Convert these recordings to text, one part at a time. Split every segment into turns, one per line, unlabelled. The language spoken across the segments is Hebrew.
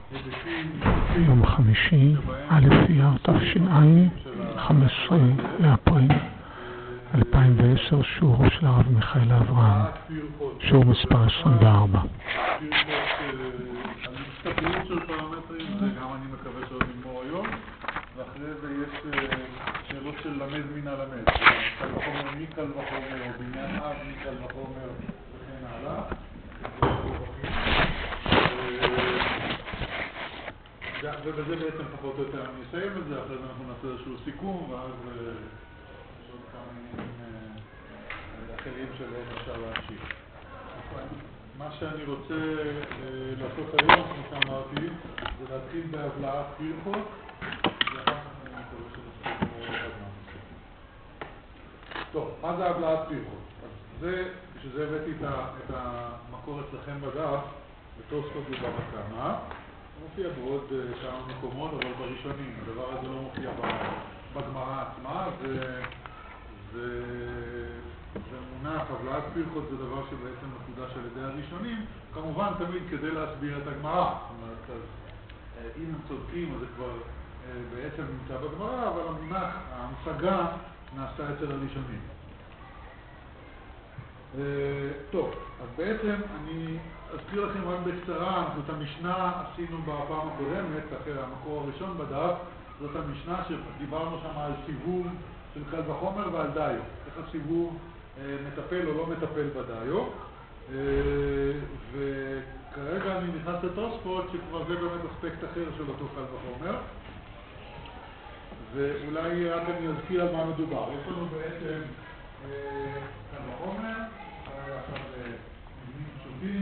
יום חמישי, א' אייר תש"ע, 15 לאפריל 2010, שיעורו של הרב מיכאל אברהם, שיעור מספר 24.
המסתברות של פרמטרים, זה גם אני מקווה שעוד נגמור היום, ואחרי זה יש שאלות של למד מן הלמד, קל וחומר מקל וחומר, או בניין אב מקל וחומר וכן הלאה. ובזה בעצם פחות או יותר אני אסיים את זה, אחרי זה אנחנו נעשה איזשהו סיכום, ואז יש עוד כמה עניינים אחרים שלהם אפשר להמשיך. מה שאני רוצה לעשות היום, כמו שאמרתי, זה להתחיל בהבלעת פירחות, ואחר כך אני מקווה שנספיק עוד מהנושא. טוב, מה זה הבלעת פירחות? בשביל זה הבאתי את המקור אצלכם בדף, בתוספות ובבקמה. מופיע בעוד כמה מקומות, אבל בראשונים. הדבר הזה לא מופיע בגמרא עצמה, זה מונח, הבלעת פירחות זה דבר שבעצם מקודש על ידי הראשונים, כמובן תמיד כדי להסביר את הגמרא. זאת אומרת, אז אם הם צודקים, אז זה כבר בעצם נמצא בגמרא, אבל המונח, ההמשגה, נעשתה אצל הראשונים. טוב, אז בעצם אני אזכיר לכם רק בקצרה, אנחנו את המשנה עשינו בפעם הקודמת, אחרי המקור הראשון בדף, זאת המשנה שדיברנו שם על סיבוב של קל וחומר ועל דיו, איך הסיבוב מטפל או לא מטפל בדיו, וכרגע אני נכנס לתוספות שכבר זה באמת אספקט אחר של אותו קל וחומר, ואולי רק אני אזכיר על מה מדובר. יש לנו בעצם קל וחומר, עכשיו מבנים פשוטים,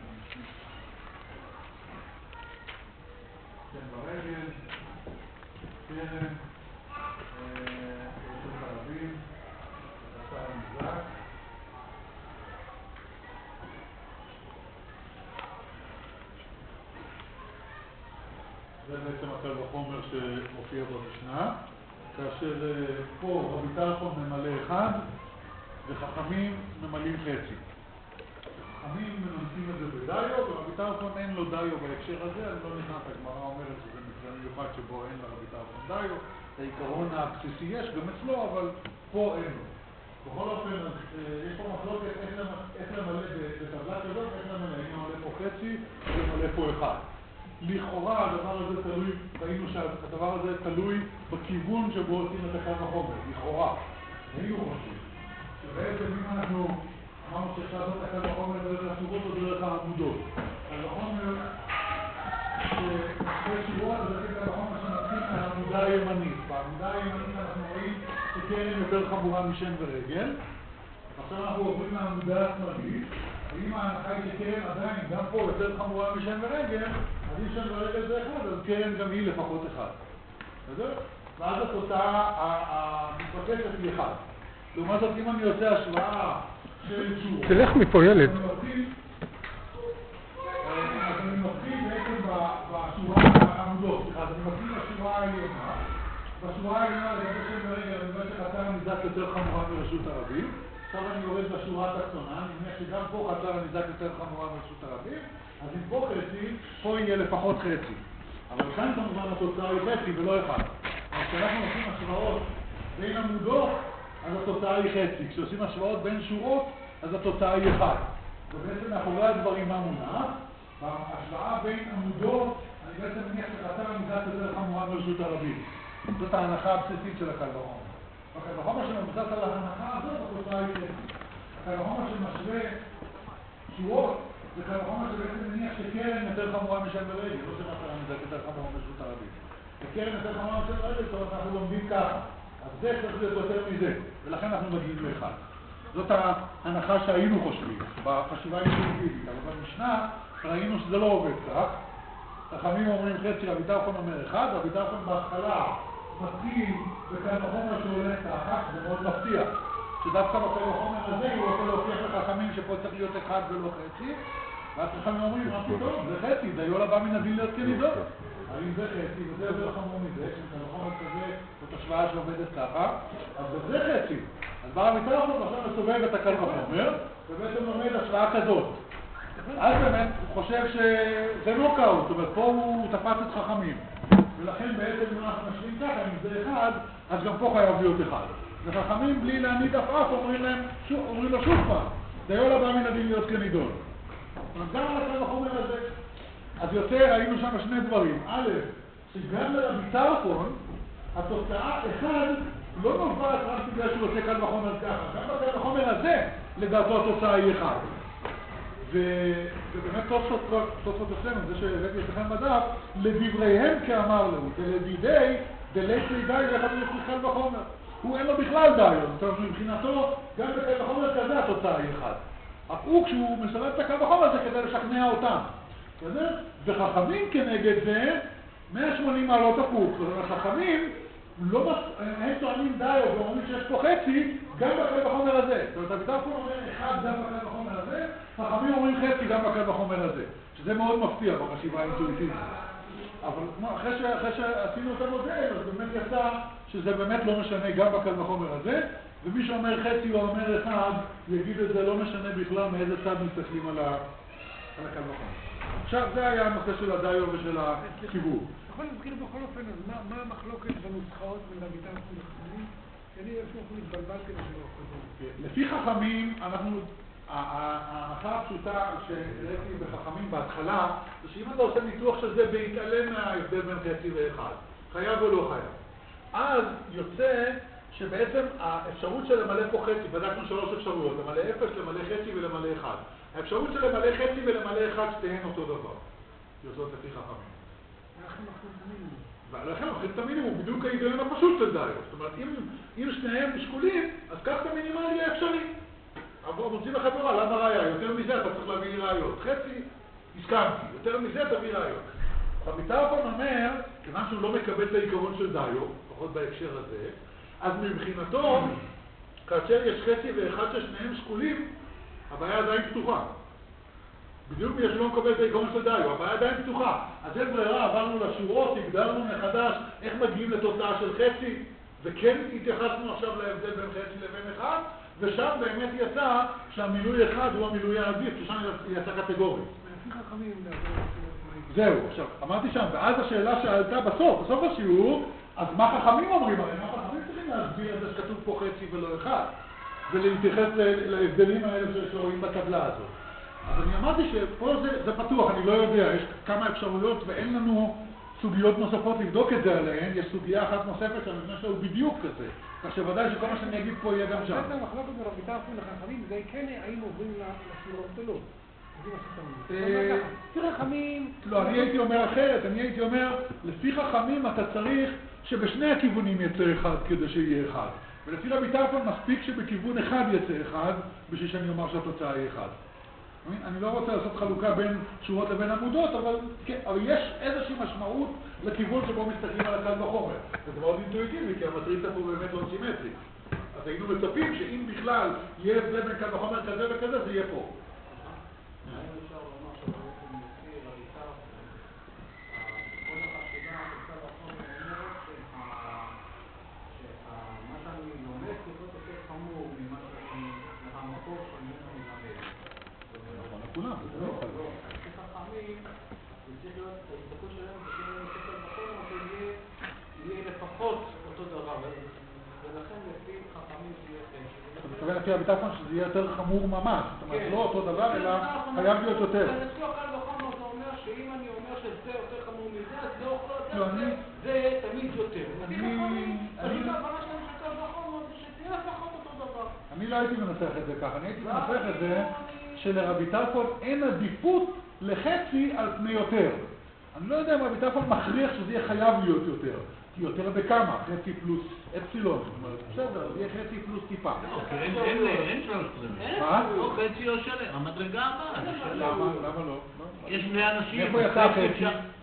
כן ברגל, קרן, של חלבים, חסר מזק. זה בעצם הקל וחומר שמופיע במשנה, כאשר פה רבי טרפון ממלא אחד וחכמים ממלאים חצי. חכמים מנסים את זה בדיו, ורבי טרפון אין לו דיו בהקשר הזה, אני לא נכנס, הגמרא אומרת שזה מקרה מיוחד שבו אין לרבי טרפון דיו, את העיקרון הבסיסי יש גם אצלו, אבל פה אין לו. בכל אופן, יש פה מחלוקת איך למלא בטבלה כזאת, איך למלא, אם למלא פה חצי, למלא פה אחד. לכאורה הדבר הזה תלוי, ראינו שהדבר הזה תלוי בכיוון שבו עושים את הקל וחומר, לכאורה. היינו חושבים. שבעצם אם אנחנו אמרנו שאפשר לעשות את הקל וחומר דרך השורות או דרך העמודות. קל וחומר ששתי שורות, זה קל וחומר שנתחיל מהעמודה הימנית. בעמודה הימנית אנחנו רואים שקרן יותר חמורה משן ורגל. עכשיו אנחנו עוברים מהעמודה השמאלית, ואם ההנחה היא שקרן עדיין גם פה יותר חמורה משן ורגל, אז אם שן ורגל זה אחד, אז קרן גם היא לפחות אחד. בסדר? ואז התוצאה המתבקשת היא אחד. לעומת זאת, אם אני עושה השוואה של שורות...
תלך מפה ילד.
אז אני מתחיל בעצם בשורה העמודות, אז אני מתחיל בשורה העליונה. בשורה העליונה לגבי שן ורגל, אני אומר שחצר הניזק יותר חמורה מרשות הרבים. עכשיו אני יורד בשורה התחתונה, אני מניח שגם פה חצר הניזק יותר חמורה מרשות הרבים, אז אם פה חצי, פה יהיה לפחות חצי. אבל כאן כמובן התוצאה היא חצי ולא אחד. אז כשאנחנו עושים השוואות בין עמודות, אז התוצאה היא חצי. כשעושים השוואות בין שורות, אז התוצאה היא אחד. ובעצם מאחורי הדברים מה מונח, בהשוואה בין עמודות, אני בעצם מניח שחצר הניזק יותר חמורה מרשות הרבים. זאת ההנחה הבסיסית של הקל וחומר. הקל וחומר שמבוסס על ההנחה הזאת, התוצאה היא חצי. הקל וחומר שמשווה שורות, זה קל וחומר שבעצם מניח שקרן יותר חמורה משן ורגל, לא שחצר הניזק יותר חמורה מרשות הרבים. וקרן יותר חמורה משן ורגל, זאת אומרת אנחנו לומדים ככה. אז זה צריך להיות יותר מזה, ולכן אנחנו מגיעים לאחד. זאת ההנחה שהיינו חושבים, בחשיבה אינטואיטיבית, אבל במשנה ראינו שזה לא עובד כך. חכמים אומרים חצי, רבי טרפון אומר אחד, רבי טרפון בהתחלה מתחיל בקל וחומר שהולך ככה, זה מאוד מפתיע. שדווקא בקל וחומר הזה הוא רוצה להוכיח לחכמים שפה צריך להיות אחד ולא חצי, ואז חכמים אומרים, מה פתאום, זה חצי, דיו לבא מן הדין להיות כנידות. האם זה חצי, וזה יותר חמור מזה, שקל וחומר כזה, זאת השוואה שעובדת ככה, אז זה חצי. אז בא רבי טרפון ועכשיו מסובב את הקל וחומר, ובעצם לומד השוואה כזאת. אז באמת הוא חושב שזה נוקאוט, זאת אומרת, פה הוא תפס את חכמים. ולכן בעצם אם אנחנו משלים ככה, אם זה אחד, אז גם פה חייב להיות אחד. וחכמים בלי להעמיד אף אומרים לו שוב פעם, דיו לא בא מן הדין להיות כנידון. גם על הקל וחומר הזה, אז יותר ראינו שם שני דברים. א', שגם לרבי טרפון, התוצאה אחד לא נובעת רק בגלל שהוא עושה קל וחומר ככה. גם בקל וחומר הזה, לדעתו התוצאה היא אחד. ובאמת תוספות אצלנו, זה שהבאתי אצלכם בדף, לדבריהם כאמר לו, ולדידי, דלייטי די, ואחד יש קל וחומר. הוא אין לו בכלל דיון, זאת אומרת, מבחינתו, גם בקל וחומר כזה התוצאה היא אחד. הוא כשהוא מסלב את הקל וחומר הזה כדי לשכנע אותם. וחכמים כנגד זה, 180 מעלות הפוך. זאת אומרת, חכמים, הם טוענים דיו ואומרים שיש פה חצי, גם בקל וחומר הזה. זאת אומרת, הביטרפון אומר אחד גם בקל וחומר הזה, חכמים אומרים חצי גם בקל וחומר הזה. שזה מאוד מפתיע בחשיבה האינטואיטיבית. אבל אחרי שעשינו את המודל, אז באמת יצא שזה באמת לא משנה גם בקל וחומר הזה, ומי שאומר חצי או אומר אחד, יגיד את זה לא משנה בכלל מאיזה צד מסתכלים על הקל וחומר. עכשיו, זה היה הנושא של הדיו ושל החיבור.
יכול להזכיר בכל אופן, אז מה המחלוקת בנוסחאות בין רבי טרפון לחכמים? כי אני איזשהו מתבלבל כדי שלא חוזר.
לפי חכמים, ההנחה הפשוטה שראיתי בחכמים בהתחלה, זה שאם אתה עושה ניתוח של זה בהתעלם מההבדל בין חצי ואחד, חייב או לא חייב. אז יוצא שבעצם האפשרות של למלא פה חצי, בדקנו 3 אפשרויות, למלא 0, למלא חצי ולמלא 1. האפשרות של למלא חצי ולמלא 1 שתיהן אותו דבר. יוצאות לפי חכמים. ולכן מחליט את המינימום, בדיוק ההיגיון הפשוט של דיו. זאת אומרת, אם שניהם שקולים, אז כך את המינימלי האפשרי. אבל מוצאים לך ברע, למה ראיה? יותר מזה אתה צריך להביא ראיות. חצי, הסכמתי. יותר מזה תביא ראיות. רבי טרפון אומר, כיוון שהוא לא מקבל את העיקרון של דיו, לפחות בהקשר הזה, אז מבחינתו, כאשר יש חצי ואחד ששניהם שקולים, הבעיה עדיין פתוחה. בדיוק בגלל שלא מקבל את העיקרון של דיו, הבעיה עדיין פתוחה. אז אין ברירה, עברנו לשורות, הגדרנו מחדש איך מגיעים לתוצאה של חצי, וכן התייחסנו עכשיו להבדל בין חצי לבין אחד, ושם באמת יצא שהמילוי אחד הוא המילוי העדיף, ששם יצא קטגורי. זהו, עכשיו, אמרתי שם, ואז השאלה שעלתה בסוף השיעור, אז מה חכמים אומרים? הרי מה חכמים צריכים להסביר את זה שכתוב פה חצי ולא אחד, ולהתייחס להבדלים האלה שרואים בטבלה הזאת. אז אני אמרתי שפה זה פתוח, אני לא יודע, יש כמה אפשרויות ואין לנו סוגיות נוספות לבדוק את זה עליהן, יש סוגיה אחת נוספת שאני חושב שהוא בדיוק כזה, כך שוודאי שכל מה שאני אגיד פה יהיה גם שם.
זה המחלוקת ברבי טרפון לחכמים, זה כן האם עוברים לשורות או לא. לפי חכמים...
לא, אני הייתי אומר אחרת, אני הייתי אומר, לפי חכמים אתה צריך שבשני הכיוונים יצא אחד כדי שיהיה אחד. ולפי רבי טרפון מספיק שבכיוון אחד יצא אחד, בשביל שאני אומר שהתוצאה היא אחד. אני לא רוצה לעשות חלוקה בין שורות לבין עמודות, אבל יש איזושהי משמעות לכיוון שבו מסתכלים על הקל וחומר. זה מאוד אינטואיטיבי, כי המטריצה פה באמת לא סימטרית. אז היינו מצפים שאם בכלל יהיה הבדל בין קל וחומר כזה וכזה, זה יהיה פה. לפי רבי טרפון שזה יהיה יותר חמור ממש, זאת אומרת לא אותו דבר אלא חייב להיות יותר.
זה נצלו קל וחומר, זה אומר שאם אני אומר שזה יותר חמור מזה, אז זה אוכל יותר, זה תמיד יותר. לפי חכמים, פשוט ההבנה שלנו של קל וחומר זה שתהיה לפחות אותו דבר.
אני לא הייתי מנסח את זה ככה, אני הייתי מנסח את זה שלרבי טרפון אין עדיפות לחצי על פני יותר. אני לא יודע אם רבי טרפון מכריח שזה יהיה חייב להיות יותר. כי יותר בכמה, חצי פלוס אפסילון, זאת אומרת, בסדר, יהיה חצי פלוס טיפה.
אין שלוש פרמים.
מה?
לא, חצי לא שלם, המדרגה הבאה.
למה לא?
יש 100 אנשים.
איפה יצא חצי?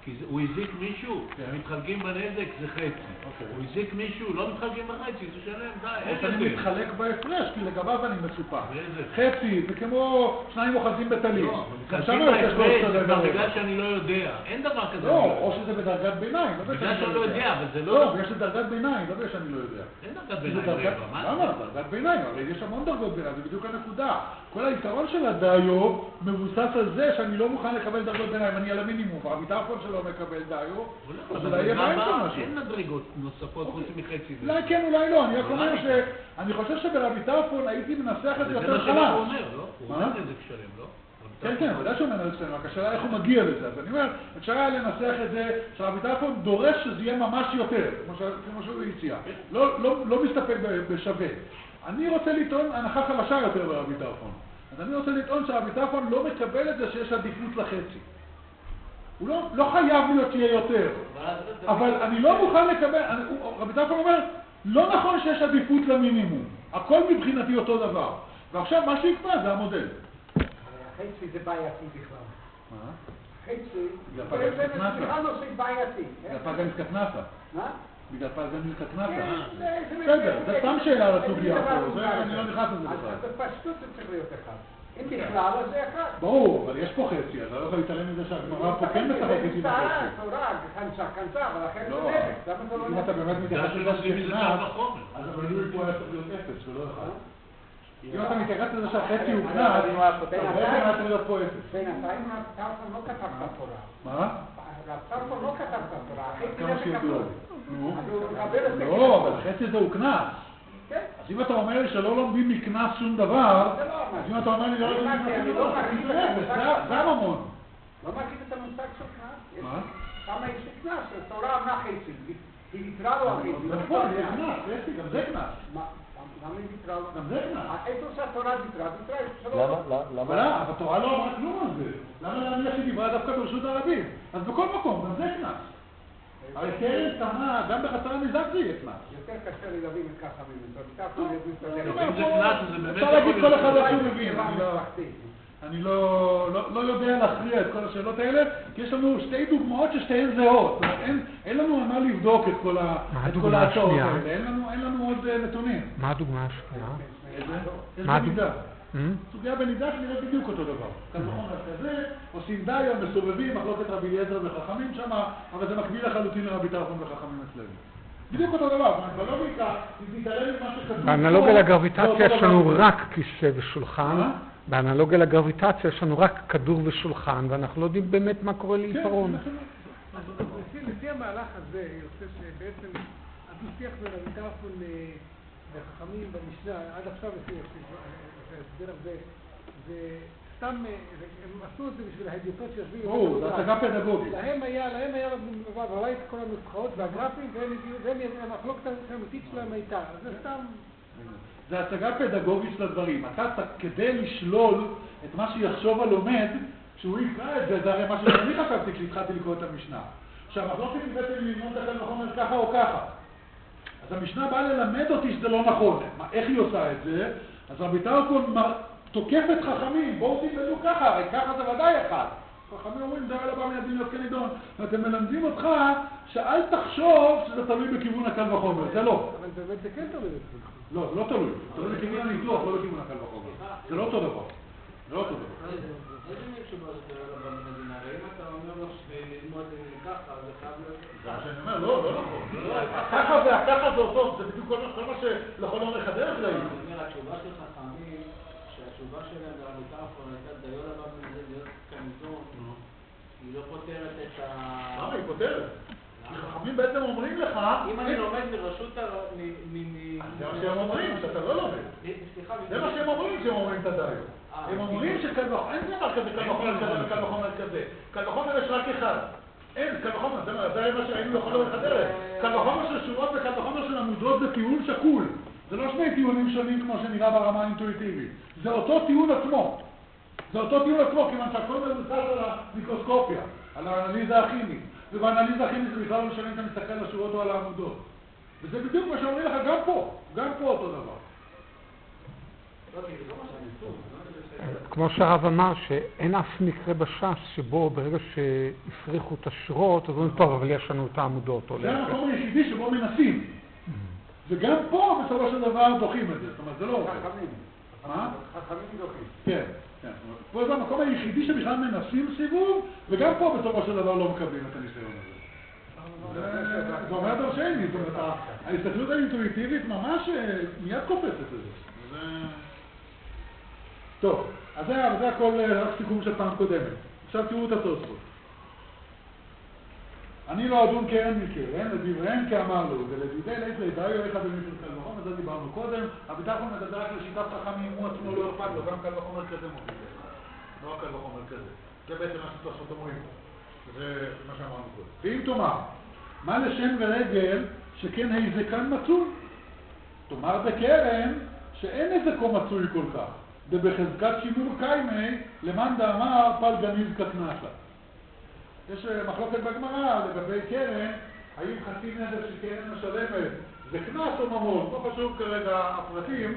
כי הוא הזיק מישהו, מתחלקים בנזק, זה חצי. הוא הזיק מישהו, לא מתחלקים בחצי, זה שלם, די, אין
אני
יותר.
מתחלק בהפרש, כי לגביו אני מסופק. חצי, זה כמו שניים אוחזים בטלית.
מתחלקים בהפרש, זה כבר בגלל שאני לא יודע. אין דבר כזה.
לא, או שזה בדרגת ביניים.
בגלל שאני לא יודע, אבל זה
לא, יש לדרגת ביניים, לא בגלל שאני לא יודע.
אין דרגת ביניים, מה?
למה? דרגת ביניים, הרי יש המון דרגות ביניים, זה בדיוק הנקודה. כל היתרון של הדיו מבוסס על זה שאני לא מוכן לקבל דרגות ביניים, אני על המינימום, הביטחון שלו מקבל דיו, אז אולי יהיה באמצע משהו.
אין מדרגות נוספות חוץ מחצי.
אולי כן, אולי לא, אני רק אומר שאני חושב שברבי טרפון הייתי מנסח את זה יותר חלש.
זה מה שהוא אומר, לא? הוא אומר נזק שלם, לא?
כן, כן, ודאי שהוא אומר נזק שלם, רק השאלה איך הוא מגיע לזה. אז אני אומר, אפשר היה לנסח את זה, שרבי טרפון דורש שזה יהיה ממש יותר, כמו שהוא הציע. לא מסתפק בשווה. אני רוצה לטעון הנחה חלשה יותר ברבי טרפון. אז אני רוצה לטעון שרבי טרפון לא מקבל את זה שיש עדיפות לחצי. הוא לא חייב להיות שיהיה יותר. אבל אני לא מוכן לקבל, רבי טרפון אומר, לא נכון שיש עדיפות למינימום. הכל מבחינתי אותו דבר. ועכשיו מה שיקבע זה המודל.
חצי זה בעייתי בכלל.
מה?
חצי
זה בכלל
נושא בעייתי.
זה פגניס קטנפה.
מה?
בגלל פגניס קטנפה. בסדר, זה סתם שאלה על הסוגיה פה, אני לא נכנס לזה בכלל.
אז בפשטות זה צריך להיות אחד. אם בכלל, אז זה אחד.
ברור, אבל יש פה חצי, אתה לא יכול להתעלם מזה שהגמרא פה כן משחקת עם החצי.
תורה, קנצה, אבל אחרת זה
לא,
נזק.
אם אתה באמת מתייחס לזה שנכנס, אז המילוי פה היה צריך להיות 0 ולא 1. אם אתה מתייחס לזה שהחצי הוא קנס, אז בעצם היה צריך להיות פה 0.
בינתיים טרפון לא כתב את התורה.
מה?
טרפון לא כתב את התורה.
כמה שידוע.
לא,
אבל חצי זה הוא קנס. אז אם אתה אומר לי שלא לומדים מקנס שום דבר, אז אם אתה אומר לי לא לומדים מקנס שום דבר, זה הממון.
לא מכיר את המושג של קנס?
מה?
כמה יש לי קנס? התורה אמרה חצי, היא ויתרה לו החצי.
נכון, זה קנס, גם זה קנס.
למה היא ויתרה לו?
גם זה קנס.
איפה שהתורה ויתרה,
למה? אבל התורה לא אמרה כלום על זה. למה להניח שהיא דיברה דווקא ברשות הרבים? אז בכל מקום, גם זה קנס. הרי קרן קטנה, גם בחצר המזרח זה יהיה קנס.
יותר קשה לי להבין את ככה ממנו.
אם זה קנס, זה באמת
אפשר להגיד כל אחד איך שהוא מבין. אני לא יודע להכריע את כל השאלות האלה, כי יש לנו שתי דוגמאות ששתיהן זהות. אין לנו מה לבדוק את כל ההצעות האלה. אין לנו עוד נתונים.
מה הדוגמה השנייה?
יש בנידה. סוגיה בנידה שנראית בדיוק אותו דבר. כאן נכון כזה, עושים דיו, מסובבים, מחלוקת רבי אליעזר וחכמים שם, אבל זה מקביל לחלוטין לרבי טרפון וחכמים אצלנו. בדיוק אותו דבר, בלוגיקה, אם תתעלם ממה שכתוב...
באנלוגיה לגרביטציה יש לנו רק כיסא ושולחן. באנלוגיה לגרביטציה יש לנו רק כדור ושולחן, ואנחנו לא יודעים באמת מה קורה לעיפרון.
לפי המהלך הזה, יוצא שבעצם הדו-שיח בין רבי טרפון וחכמים במשנה, עד עכשיו לפי ההסבר הזה, זה סתם, הם עשו את זה בשביל ההדיוטות שיושבים...
זה הצגה פדגוגית.
להם היה אולי את כל הנוסחאות והגרפים, והמחלוקת האמיתית שלהם הייתה. אז זה סתם...
זה הצגה פדגוגית של הדברים. אתה כדי לשלול את מה שיחשוב הלומד, שהוא יקרא את זה, זה הרי מה שאני חשבתי כשהתחלתי לקרוא את המשנה. שהמחלוקת היא בעצם ללמוד את החומר ככה או ככה. אז המשנה באה ללמד אותי שזה לא נכון. איך היא עושה את זה? אז רבי טרפון תוקף את חכמים, בואו תלמדו ככה, הרי ככה זה ודאי אחד. חכמים אומרים, זה לא בא מידין להיות כנידון. ואתם מלמדים אותך שאל תחשוב שזה תלוי בכיוון הקל וחומר, זה לא.
אבל באמת זה כן תלוי.
לא, זה לא תלוי. תלוי בכיוון הניתוח, לא בכיוון הקל וחומר. זה לא אותו דבר. זה לא אותו דבר.
איזה מין תשובה שאתה לא בא במדינה? הרי אם אתה אומר לו ללמוד ככה, זה חייב להיות...
זה מה שאני אומר, לא נכון. ככה והככה זה אותו, זה בדיוק כל מה שלכל אורך הדרך להגיד.
אני אומר, התשובה של חכמים, שהתשובה שלהם לרבי טרפון הייתה דיו לבא במדינה להיות כנידון, היא לא פותרת את ה...
למה? היא פותרת. חכמים בעצם אומרים לך...
אם אני לומד מרשות ה...
זה מה שהם אומרים, שאתה לא לומד. זה מה שהם אומרים שהם אומרים את הדיו. הם אומרים שקל וחומר, אין דבר כזה קל וחומר כזה וקל וחומר כזה. קל וחומר יש רק אחד. אין, קל וחומר, זה מה שהיינו לכל אורך הדרך. קל וחומר של שורות וקל וחומר של עמודות זה טיעון שקול. זה לא שני טיעונים שונים כמו שנראה ברמה האינטואיטיבית. זה אותו טיעון עצמו. זה אותו טיעון עצמו, כיוון שהכל מבוסס על המיקרוסקופיה, על האנליזה הכימית. ובאנליזה הכימית זה בכלל לא משנה אם אתה מסתכל על השורות או על העמודות. וזה בדיוק מה שאומרים לך גם פה אותו דבר.
כמו שהרב אמר, שאין אף מקרה בש"ס שבו ברגע שהפריחו את השורות, אז אומרים, טוב, אבל יש לנו את העמודות.
זה המקום היחידי שבו מנסים. וגם פה בסופו של דבר דוחים את זה, זאת אומרת, זה לא עובד. מה?
חכמים דוחים.
כן, כן. פה זה המקום היחידי שבכלל מנסים סיבוב, וגם פה בסופו של דבר לא מקבלים את הניסיון הזה. זה אומר דרשני, זאת אומרת, ההסתכלות האינטואיטיבית ממש מיד קופצת לזה. טוב, אז זה הכל רק סיכום של פעם קודמת. עכשיו תראו את התוספות. אני לא אדון קרן מקרן, לדבריהן כאמר לו, ולדידי לית לידאי אחד במישהו קל וחומר, זה דיברנו קודם, הביטחון מדבר רק לשיטת חכמים, הוא עצמו לא אכפת לו, גם קל וחומר כזה מוביל. לא קל וחומר כזה. זה בעצם מה שתוספות אומרים. זה מה שאמרנו קודם. ואם תאמר, מה לשם ורגל שכן היזקן מצוי? תאמר בקרן שאין נזקו מצוי כל כך, ובחזקת שימור קיימי, למאן דאמר פל גניב ככנסה. יש מחלוקת בגמרא לגבי קרן, האם חצי נזק שקרן משלמת זה קנס או ממון, לא חשוב כרגע הפרטים.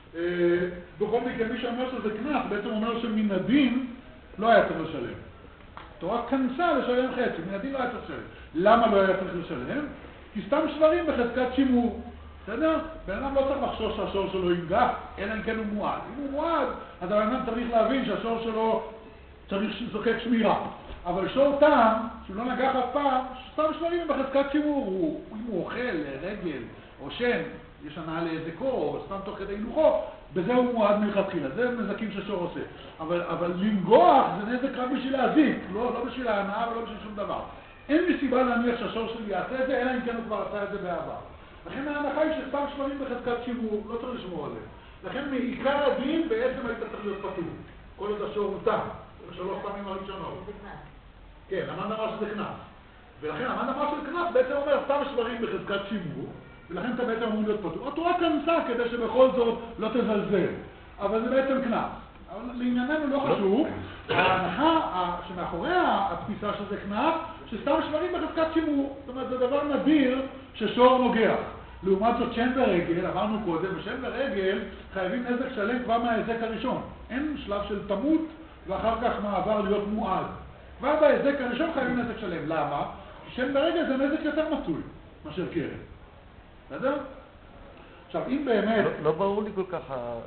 בכל מקרה מי שאומר שזה קנס בעצם אומר שמן הדין לא היה צריך לשלם. תורה כנסה לשלם חצי, מן הדין לא היה צריך לשלם. למה לא היה צריך לשלם? כי סתם שברים בחזקת שימור. בסדר? בן אדם לא צריך לחשוש שהשור שלו ינגח, אלא אם כן הוא מועד. אם הוא מועד, אז הבן אדם צריך להבין שהשור שלו צריך זוקק שמירה. אבל שור טעם, שהוא לא נגח אף פעם, סתם שברים בחזקת שימור. אם הוא אוכל רגל או שן, יש הנאה להזקו, או סתם תוך כדי הילוכו, בזה הוא מועד מלכתחילה. זה נזקים ששור עושה. אבל לנגוח זה נזק רק בשביל להזיק, לא בשביל ההנאה ולא בשביל שום דבר. אין לי סיבה להניח שהשור שלי יעשה את זה, אלא אם כן הוא כבר עשה את זה בעבר. לכן ההנחה היא שסתם שברים בחזקת שימור, לא צריך לשמור עליהם. לכן מעיקר הדין בעצם היית צריך להיות פטור. כל עוד השור הוא תם, שלוש פעמים הראשונות. כן, המן אמר שזה קנס. ולכן המן אמר שזה קנס בעצם אומר סתם שברים בחזקת שימור, ולכן אתה בעצם אמור להיות פטור. התורה כנסה כדי שבכל זאת לא תזלזל. אבל זה בעצם קנס. אבל לענייננו לא חשוב. ההנחה שמאחורי התפיסה שזה קנס, שסתם שברים בחזקת שימור. זאת אומרת, זה דבר נדיר ששור נוגח. לעומת זאת שן ברגל, אמרנו קודם, בשן ברגל חייבים נזק שלם כבר מההזק הראשון. אין שלב של תמות ואחר כך מעבר להיות מועד. כבר בהזק הראשון חייבים נזק שלם. למה? שן ברגל זה נזק יותר מצוי מאשר קרן. בסדר? עכשיו, אם באמת...
לא ברור לי כל כך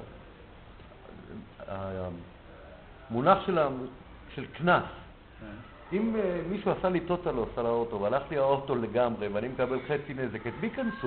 המונח של כנס. אם מישהו עשה לי טוטלוס על האוטו, והלך לי האוטו לגמרי, ואני מקבל חצי נזק, את מי כנסו?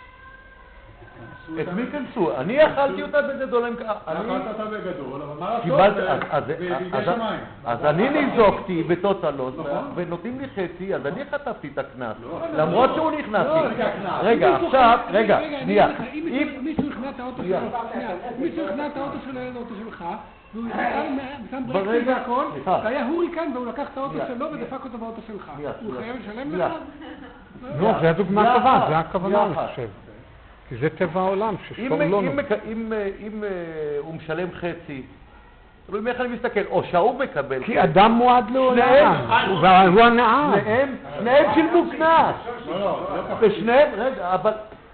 את מי כנסו? אני אכלתי אותה בגדול.
אכלת אותה בגדול, אבל מה לעשות? בידי שמיים.
אז אני ניזוקתי בטוטלוס, ונותנים לי חצי, אז אני חטפתי את הכנס. למרות שהוא נכנס לי. רגע, עכשיו, שנייה.
אם מישהו הכנע את האוטו שלו, מישהו הכנע את האוטו שלו, את האוטו שלך, והוא שם ברקס והכל, והיה הוריקן והוא לקח את האוטו שלו ודפק אותו באוטו שלך. הוא חייב לשלם לך?
לא, זה הדוגמה טובה, זה הכוונה, אני חושב. כי זה טבע העולם, ששור לא נוגע.
אם הוא משלם חצי, תלוי מאיך אני מסתכל, או שההוא מקבל.
כי אדם מועד להונאה, והוא הנאה.
שניהם שילמו קנס. ושניהם, רגע, אבל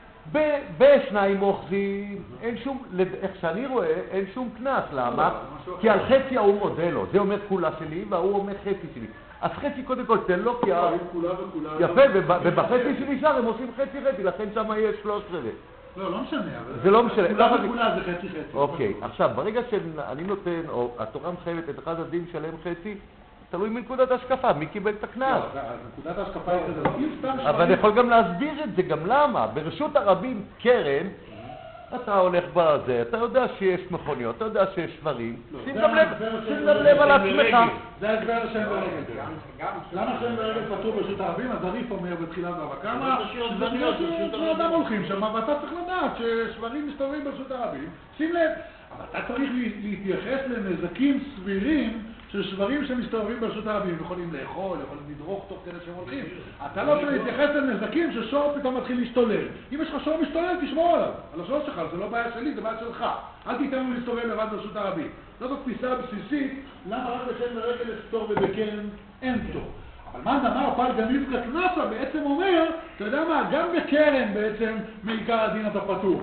בשניים אוחזים, אין שום, איך שאני רואה, אין שום קנס. למה? כי על חצי ההוא מודה לו. זה אומר כולה שלי, והוא אומר חצי שלי. אז חצי קודם כל תן לו, כי יפה, ובחצי שנשאר הם עושים חצי רבי, לכן שם יש 13.
לא משנה.
זה לא משנה.
כולה זה חצי.
אוקיי, עכשיו, ברגע שאני נותן, או התורה מחייבת את אחד הדין שלם חצי, תלוי מנקודת השקפה, מי קיבל את הכנס.
נקודת השקפה היא כזה.
אבל אני יכול גם להסביר את זה, גם למה. ברשות הרבים קרן, אתה הולך בזה, אתה יודע שיש מכוניות, אתה יודע שיש שברים, שים גם לב על עצמך.
זה ההסבר לשם ברגל. למה שם ברגל פטור ברשות הרבים? אז הריף אומר בתחילה כמה שבני אדם הולכים שם, ואתה צריך לדעת ששברים מסתובבים ברשות הרבים. שים לב, אבל אתה צריך להתייחס לנזקים סבירים של שברים שמסתובבים ברשות הרבים. יכולים לאכול, יכולים לדרוך תוך כדי שהם הולכים. אתה לא צריך להתייחס לנזקים ששור פתאום מתחיל להשתולל. אם יש לך שור משתולל, תשמור עליו. על השור שלך, זה לא בעיה שלי, זה בעיה שלך. אל תיתן לו להסתובב לבד ברשות הרבים. זאת התפיסה הבסיסית, למה רק בשם לרגל יש פטור ובקרן אין פטור. אבל מה אמר פל גניב ככנסה בעצם אומר, אתה יודע מה, גם בקרן בעצם מעיקר הדין אתה פטור.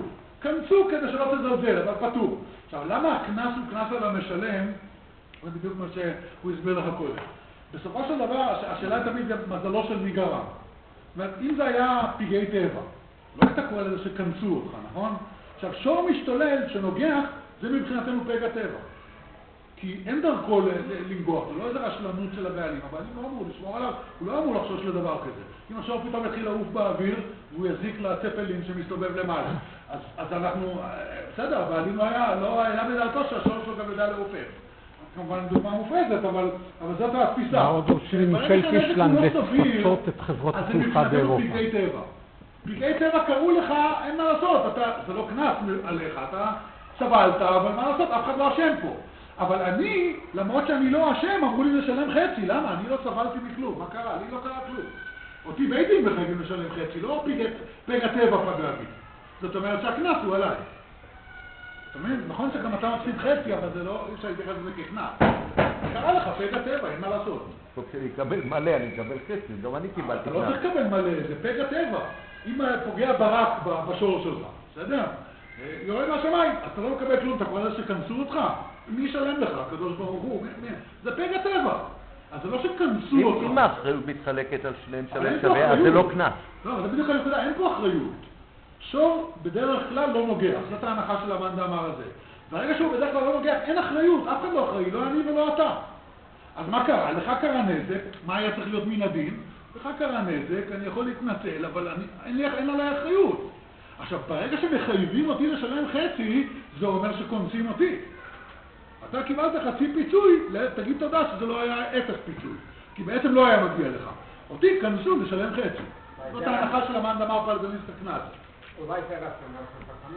כנסו כדי שלא תזלזל, אבל פטור. עכשיו, למה הקנס הוא קנס על המשלם? זה בדיוק מה שהוא הסביר לך קודם. בסופו של דבר, השאלה היא תמיד מזלו של מי גרם. זאת אומרת, אם זה היה פגעי טבע, לא היית קורא לזה שכנסו אותך, נכון? עכשיו, שור משתולל שנוגח, זה מבחינתנו פגע טבע. כי אין דרכו לנגוח, זה לא איזה רשלנות של הבעלים, הבעלים לא אמור לשמור עליו, הוא לא אמור לחשוש לדבר כזה. אם השור פתאום יתחיל לעוף באוויר, והוא יזיק לצפלין שמסתובב למעלה. אז אנחנו, בסדר, הבעלים לא היה בדעתו שהשור שלו גם ידע לעופף. כמובן דוגמה מופרזת, אבל זאת התפיסה.
מאוד עושים מישל קישלנד לפצות את חברות התעופה באירופה.
אז זה פגעי טבע. פגעי טבע קראו לך, אין מה לעשות, זה לא קנס עליך, אתה סבלת, אבל מה לעשות, אף אחד לא אשם פה. אבל אני, למרות שאני לא אשם, אמרו לי לשלם חצי, למה? אני לא סבלתי מכלום, מה קרה? לי לא קרה כלום. אותי בית דין מחייבים לשלם חצי, לא פגע טבע פגע בי. זאת אומרת שהקנס הוא עליי. זאת אומרת, נכון שגם אתה מפסיד חצי, אבל זה לא, אי אפשר להתייחס לזה כקנס. קרה לך פגע טבע, אין מה לעשות.
טוב, כשאני אקבל מלא, אני אקבל חצי, גם אני קיבלתי
אתה לא צריך לקבל מלא, זה פגע טבע. אם פוגע ברק בשור שלך, בסדר? יורד מהשמיים, אתה לא מקבל כלום, אתה קורא לזה שכנסו אותך? מי ישלם לך? הקדוש ברוך הוא, זה פגע טבע. אז זה לא שכנסו אותך.
אם האחריות מתחלקת על שניהם שווה, אז זה לא קנס.
לא, זה בדיוק הנקודה, אין פה אחריות. שור בדרך כלל לא נוגח, זאת ההנחה של המאן דאמר הזה. ברגע שהוא בדרך כלל לא נוגח, אין אחריות, אף אחד לא אחראי, לא אני ולא אתה. אז מה קרה? לך קרה נזק, מה היה צריך להיות מן הדין? לך קרה נזק, אני יכול להתנצל, אבל אין עליי אחריות. עכשיו, ברגע שמחייבים אותי לשלם חצי, זה אומר שקונסים אותי. אתה קיבלת חצי פיצוי, תגיד תודה שזה לא היה אפס פיצוי, כי בעצם לא היה מגיע לך. אותי כנסו לשלם חצי. זאת ההנחה של המאן דאמר פלגניסט הקנס.
אולי זה רצון של חכמים.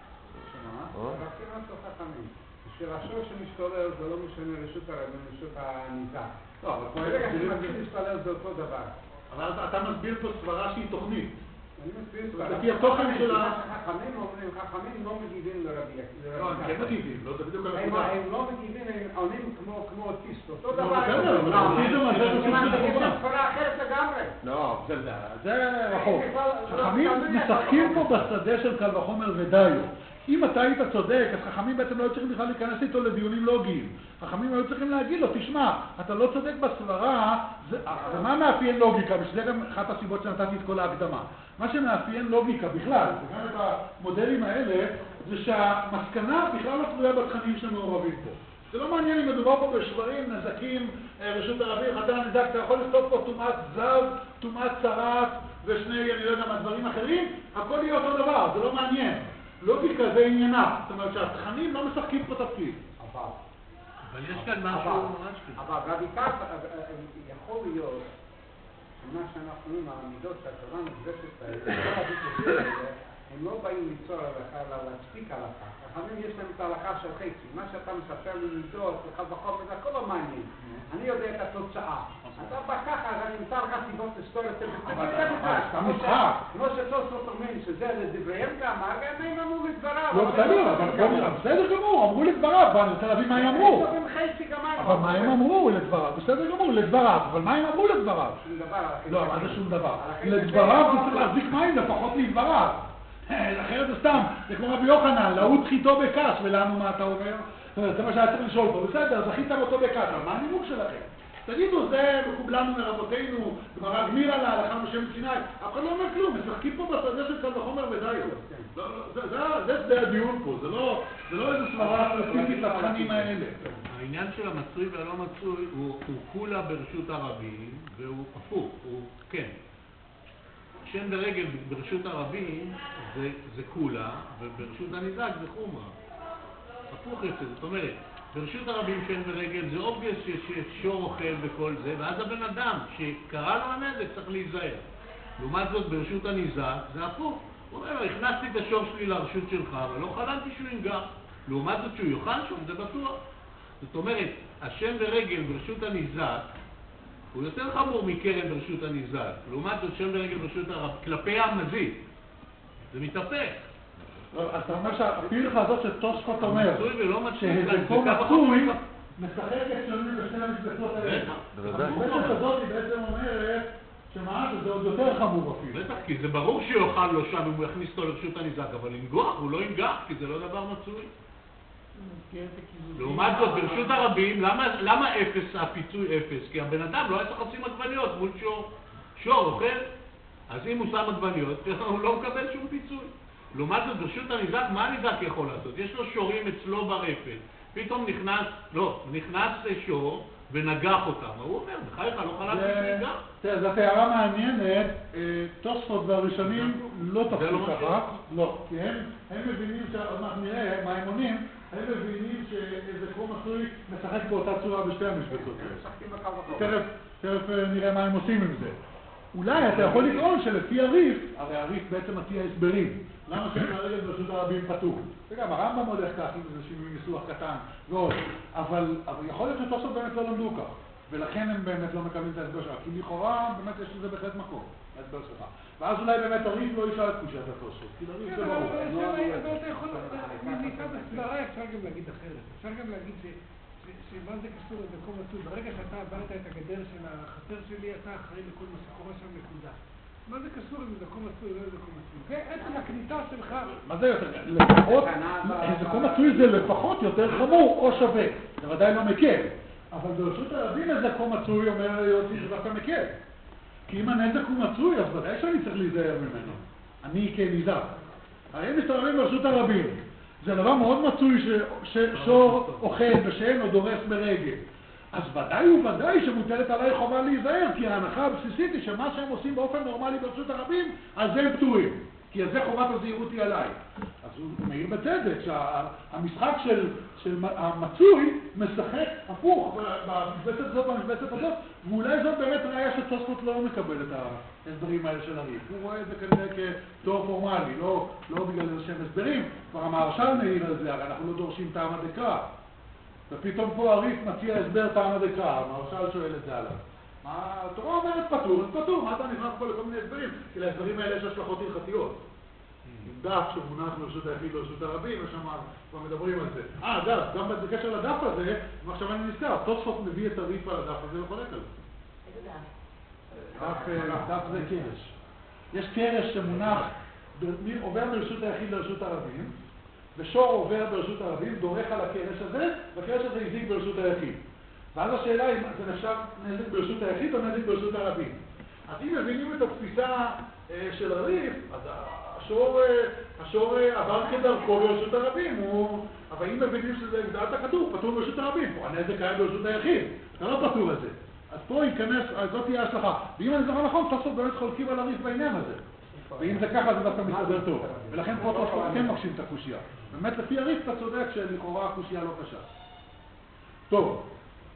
רצון של חכמים. שרשור שמשתולל זה לא משנה רשות הרבים, רשות הניזק.
לא, אבל פה
ברגע שמתחיל להשתולל זה אותו דבר.
אבל אתה מסביר פה סברה שהיא תוכנית.
אני מסביר סברה.
לפי התוכן שלה...
חכמים אומרים, חכמים לא מגיבים לרבי.
לא, הם כן מגיבים, לא, זה בדיוק הנקודה.
הם לא מגיבים, הם עונים כמו אוטיסט. אותו דבר.
בסדר, אבל האוטיזם הזה הוא
זה סברה אחרת לגמרי.
לא, זה רחוק. חכמים משחקים פה בשדה של קל וחומר ודיו. אם אתה היית צודק, אז חכמים בעצם לא היו צריכים בכלל להיכנס איתו לדיונים לוגיים. חכמים היו צריכים להגיד לו, תשמע, אתה לא צודק בסברה, ומה מאפיין לוגיקה? בשביל זה גם אחת הסיבות שנתתי את כל ההקדמה. מה שמאפיין לוגיקה בכלל, וגם את המודלים האלה, זה שהמסקנה בכלל לא תלויה בתכנים שמעורבים פה. זה לא מעניין אם מדובר פה בשברים, נזקים, רשות הרבים, חתן נזק, אתה יכול לכתוב פה טומאת זב, טומאת צרת, ושני, אני לא יודע מה, דברים אחרים, הכל יהיה אותו דבר, זה לא מעניין. לוגיקה זה עניינה, זאת אומרת שהתכנים לא משחקים פה תפקיד.
אבל יש כאן משהו ממש כזה.
אבל רביקה יכול להיות שמה שאנחנו אומרים, העמידות שהתורה נקדשת האלה, הם לא באים ליצור הלכה, להצפיק הלכה. לפעמים יש להם את ההלכה של חצי. מה שאתה מספר לי מידות, אחד בחור, זה הכל לא מעניין. אני יודע את התוצאה. אתה בא ככה, אז אני נמצא לך סיבות היסטוריות.
אבל אתה משחק.
כמו שטוסות אומרים שזה לדבריהם גם, הם אמרו לדבריו.
לא, בסדר גמור, אמרו לדבריו, ואני רוצה להבין מה הם אמרו. אבל מה הם אמרו לדבריו? בסדר גמור, לדבריו, אבל מה הם אמרו לדבריו?
שום דבר.
לא, מה זה שום דבר? לדבריו הוא צריך להחזיק מים לפחות לדבריו. אחרת זה סתם, זה כמו רבי יוחנן, להוט חיתו בקש, ולנו מה אתה אומר? זה מה שהיה צריך לשאול פה, בסדר, זכיתם אותו בקש, אבל מה הנימוק שלכם? תגידו, זה מקובלנו מרבותינו, גמרא גמירא להלכה בשם סיני, אף אחד לא אומר כלום, משחקים פה בשדה של קל וחומר ודיו. זה שדה הדיון פה, זה לא איזה סברה ספציפית לתכנים האלה.
העניין של המצוי והלא מצוי הוא כולה ברשות הרבים, והוא הפוך, הוא כן. שן ברגל ברשות הרבים זה כולה, וברשות הניזק זה חומרה. הפוך יוצא, זאת אומרת, ברשות הרבים שן ברגל זה אובייס ששור אוכל וכל זה, ואז הבן אדם שקרא לו הנזק צריך להיזהר. לעומת זאת ברשות הניזק זה הפוך. הוא אומר, הכנסתי את השור שלי לרשות שלך, אבל לא חלמתי שהוא ינגע. לעומת זאת שהוא יוכל שם, זה בטוח. זאת אומרת, השן ברגל ברשות הניזק הוא יותר חמור מקרן ברשות הניזק. לעומת זאת, שם ברגל ברשות הרב, כלפי המזיד. זה מתהפך.
אז אתה אומר שהפילחה הזאת שתוספות אומר,
שהזכו
מצוי, משחקת שונים בשני המשבצות האלה. המשבצת הזאת היא בעצם אומרת שמה, זה עוד יותר חמור אפילו.
בטח, כי זה ברור שיאכל לו שם אם הוא יכניס אותו לרשות הניזק, אבל לנגוח, הוא לא ינגח, כי זה לא דבר מצוי. לעומת זאת, ברשות הרבים, למה הפיצוי אפס? כי הבן אדם לא היה צריך לשים עגבניות מול שור. שור אוכל, אז אם הוא שם עגבניות, הוא לא מקבל שום פיצוי. לעומת זאת, ברשות הניזק, מה הניזק יכול לעשות? יש לו שורים אצלו ברפת, פתאום נכנס שור ונגח אותם. הוא אומר, בחייך, לא חלק שנגח.
תראה, זו הערה מעניינת, תוספות והראשונים לא תפסו ככה. לא, כי הם מבינים, עוד מעט נראה, מהאמונים, הם מבינים שאיזה קרום עשוי משחק באותה צורה בשתי המשבצות. תכף נראה מה הם עושים עם זה. אולי אתה יכול לטעון שלפי הריף, הרי הריף בעצם מציע הסברים. למה שאין הרגל ברשות הרבים פתור? וגם הרמב"ם הולך כך עם איזה שינוי ניסוח קטן ועוד. אבל יכול להיות שתוספות באמת לא למדו כך. ולכן הם באמת לא מקבלים את ההסבר שלך. כי לכאורה באמת יש לזה בהחלט מקום, ההסבר שלך. ואז אולי באמת הריף לא ישאל את קושת התוספות. כי לריף זה ברור.
אבל אתה יכול, מצד הסברה אפשר גם להגיד אחרת. אפשר גם להגיד שמה זה קשור למקום מצוי. ברגע שאתה עברת את הגדר של החצר שלי, אתה אחראי לכל מה שקורה שם נקודה. מה זה קשור אם זה מקום מצוי או לא זה מקום מצוי? זה עצם הקניטה שלך.
מה זה יותר? לפחות, מקום מצוי זה לפחות יותר חמור או שווה. זה ודאי לא מקל. אבל ברשות הרבים איזה מקום מצוי אומר יוסי זה דווקא מקל. כי אם הנזק הוא מצוי, אז ודאי שאני צריך להיזהר ממנו. אני כניזק. הרי הם מסתובבים ברשות הרבים. זה דבר מאוד מצוי ששור אוכל בשן או דורס ברגל. אז ודאי שמוטלת עליי חובה להיזהר, כי ההנחה הבסיסית היא שמה שהם עושים באופן נורמלי ברשות הרבים, אז זה הם פטורים. כי אז זה חובת הזהירות היא עליי. אז הוא מעיר בצדק שהמשחק של המצוי משחק הפוך במשבצת הזאת ובמשבצת הזאת, ואולי זאת באמת ראיה שתוספות לא מקבל את ההסברים האלה של הריף. הוא רואה את זה כנראה כתור פורמלי, לא בגלל איזה שהם הסברים. כבר המהרש"ל מעיר על זה, הרי אנחנו לא דורשים טעמא דקרא. ופתאום פה הריף מציע הסבר טעמא דקרא, המהרש"ל שואל את זה עליו. התורה אומרת פטור, אז פטור, מה אתה נכנס פה לכל מיני הסברים? כי להסברים האלה יש השלכות הלכתיות. עם דף שמונח מרשות היחיד לרשות הרבים, ושם כבר מדברים על זה. אגב, גם בקשר לדף הזה, ועכשיו אני נזכר, תוספות מביא את הריף על הדף הזה וחולק על זה. איזה דף? דף זה קרש. יש קרש שמונח, עובר מרשות היחיד לרשות הרבים, ושור עובר ברשות הרבים, דורך על הקרש הזה, והקרש הזה הזיק ברשות היחיד. ואז השאלה אם זה נחשב נזק ברשות היחיד או נזק ברשות הרבים. אז אם מבינים את התפיסה של הריף, אז השור עבר כדרכו ברשות הרבים, אבל אם מבינים שזה גזרת הכתוב, פטור ברשות הרבים, פה הנזק היה ברשות היחיד, אתה לא פטור את זה. אז פה ייכנס, זאת תהיה השלכה. ואם אני זוכר נכון, תוספות באמת חולקים על הריף בעניין הזה. ואם זה ככה, זה דווקא מסתדר טוב. ולכן פה תוספות כן מקשים את הקושייה. באמת לפי הריף אתה צודק שלכאורה הקושייה לא קשה. טוב.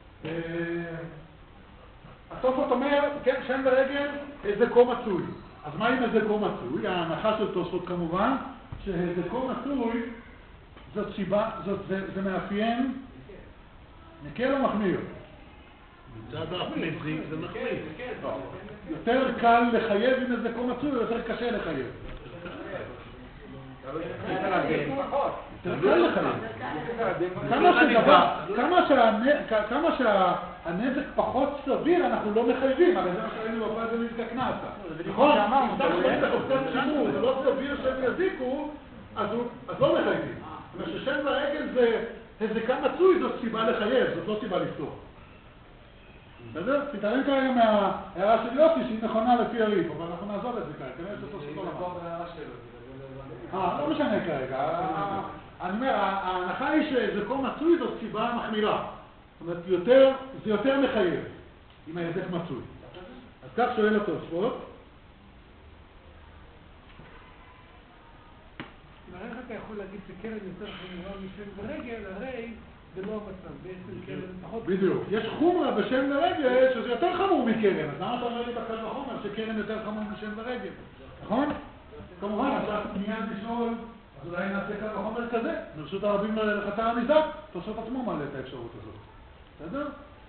התוספות אומר, כן, שם ורגל, איזה קום מצוי. אז מה עם איזה קום מצוי? ההנחה של תוספות כמובן, שאיזה קום מצוי, זאת סיבה, זה מאפיין, מקל או מחמיר?
מצד המזיק זה מחמיר.
יותר קל לחייב עם איזה קום מצוי, או יותר קשה לחייב? יותר קל לחייב. כמה שהנזק פחות סביר, אנחנו לא מחייבים, אבל זה מה שראינו בפרט בנזק נעשה. נכון? אם סתם חייב את החוסר שימור, זה לא סביר שהם יזיקו, אז לא מחייבים. אבל ששם ורגל זה הזיקה מצוי, זאת סיבה לחייב, זאת לא סיבה לפתור. בסדר? תתעלם כרגע מההערה של יוסי שהיא נכונה לפי הריף, אבל אנחנו נעזוב את זה כרגע, כנראה שזה אותו דבר. לא משנה כרגע. אני אומר, ההנחה היא שזה קום מצוי זאת סיבה מחמירה. זאת אומרת, זה יותר מחייב אם ההזק מצוי. אז כך שואל התוספות.
איך אתה יכול להגיד שקרן יותר חמורה משם ורגל, הרי זה לא המצב, בעצם קרן פחות...
בדיוק. יש חומרה בשם ורגל שזה יותר חמור מקרן. אז למה אתה אומר לי בקל וחומר שקרן יותר חמור משם ורגל? נכון? כמובן, עכשיו מיד לשאול, אז אולי נעשה קל וחומר כזה. ברשות הרבים לחתר הניזק, תוספות עצמו מעלה את האפשרות הזאת. בסדר?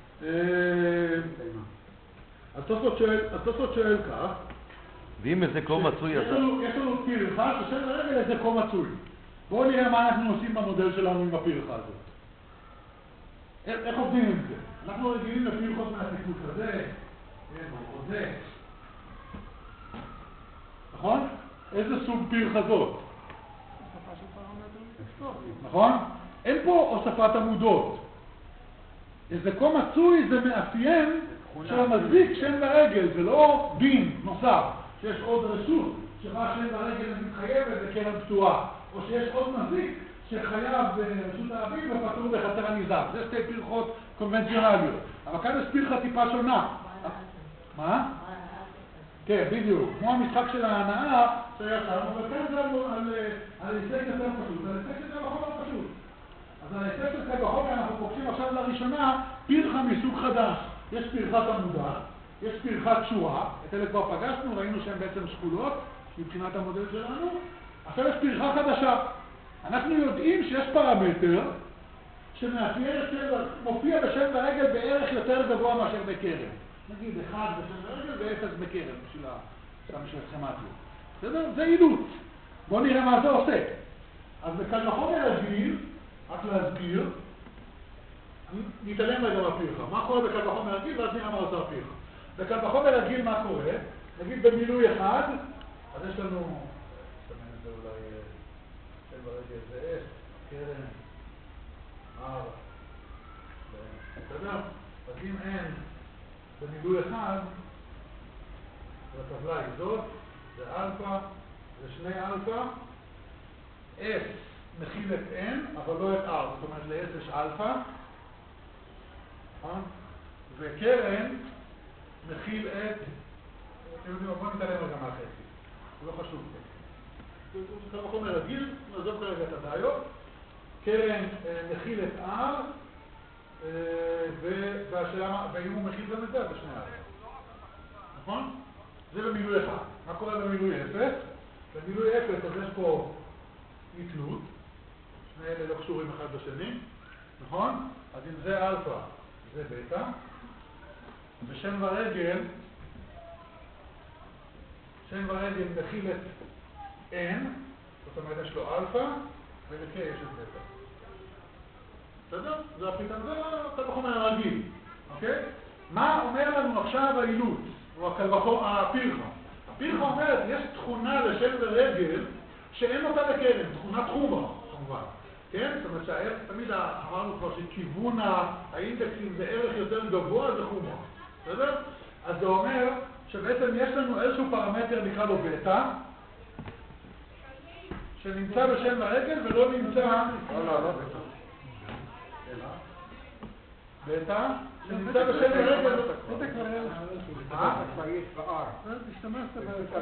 אז תוספות שואל כך.
ואם איזה קום מצוי אז...
יש לנו פרחה ששם ורגל איזה קום מצוי. בואו נראה מה אנחנו עושים במודל שלנו עם הפרחה הזאת. איך עובדים עם זה? אנחנו רגילים לפרחות מהסיפור הזה, או זה. נכון? איזה סוג פרחה זאת?
הוספה של פרמטרים.
נכון? אין פה הוספת עמודות. איזה קום מצוי זה מאפיין של המזיק שם ורגל, זה לא דין נוסף, שיש עוד רשות שמה שם ורגל מתחייבת בקרן פתורה, או שיש עוד מזיק שחייב ברשות הרבים ופטור בחצר הניזק. זה שתי פרחות קונבנציונליות. אבל כאן יש פרחה טיפה שונה. מה? כן, בדיוק. כמו המשחק של ההנאה שהיה שם, אבל כאן זה על הישג יותר פשוט. על הישג יותר בחומר פשוט. אז על הישג יותר בחומר אנחנו פוגשים עכשיו לראשונה פרחה מסוג חדש. יש פרחת עמודה, יש פרחת שורה, את אלה כבר פגשנו, ראינו שהן בעצם שקולות מבחינת המודל שלנו. עכשיו יש פרחה חדשה. אנחנו יודעים שיש פרמטר שמופיע בשם ורגל בערך יותר גבוה מאשר בקרן. נגיד 1 בשם ורגל ו0 בקרן בשביל הסכמטיות. בסדר? זה אילוץ. בואו נראה מה זה עושה. אז בקל וחומר רגיל, רק להסביר, נתעלם רגע בפרחה. מה קורה בקל וחומר רגיל ואז נראה מה עושה הפרחה. בקל וחומר רגיל מה קורה? נגיד במילוי אחד, אז יש לנו, שתמיד זה אולי שם ורגל זה S, קרן, R, בסדר? אז אם אין במילוי אחד, הטבלה היא זאת, זה אלפא, זה שני אלפא, S מכיל את N, אבל לא את R, זאת אומרת ל-S יש אלפא, וקרן מכיל את, בואו נתעלם רגע מהחצי, זה לא חשוב. זה כמה חומר רגיל, נעזוב כרגע את הבעיות. קרן מכיל את R, ואם הוא מכיל גם את זה, זה שני R. נכון? זה במילוי אחד. מה קורה במילוי 0? במילוי 0 אז יש פה אי תלות. שני אלה לא קשורים אחד בשני. נכון? אז אם זה אלפא, זה בטא. ושם ורגל, שם ורגל מכיל את N, זאת אומרת יש לו אלפא, ול-K יש את בטא. בסדר? זה הפתרון, זה הקל וחומר הרגיל, אוקיי? מה אומר לנו עכשיו האילוץ, או הפרחה? הפרחה אומרת, יש תכונה לשם ורגל שאין אותה בקרן, תכונת חומרה, כמובן. כן? זאת אומרת שהערך, תמיד אמרנו כבר שכיוון האינדקסים זה ערך יותר גבוה, זה חומרה. בסדר? אז זה אומר שבעצם יש לנו איזשהו פרמטר, נקרא לו בטא, שנמצא בשם ורגל ולא נמצא... לא, בטא, שנמצא בשם ורגל...
בטא כבר היה לך.
כבר יש ב-R.
השתמשת בטא.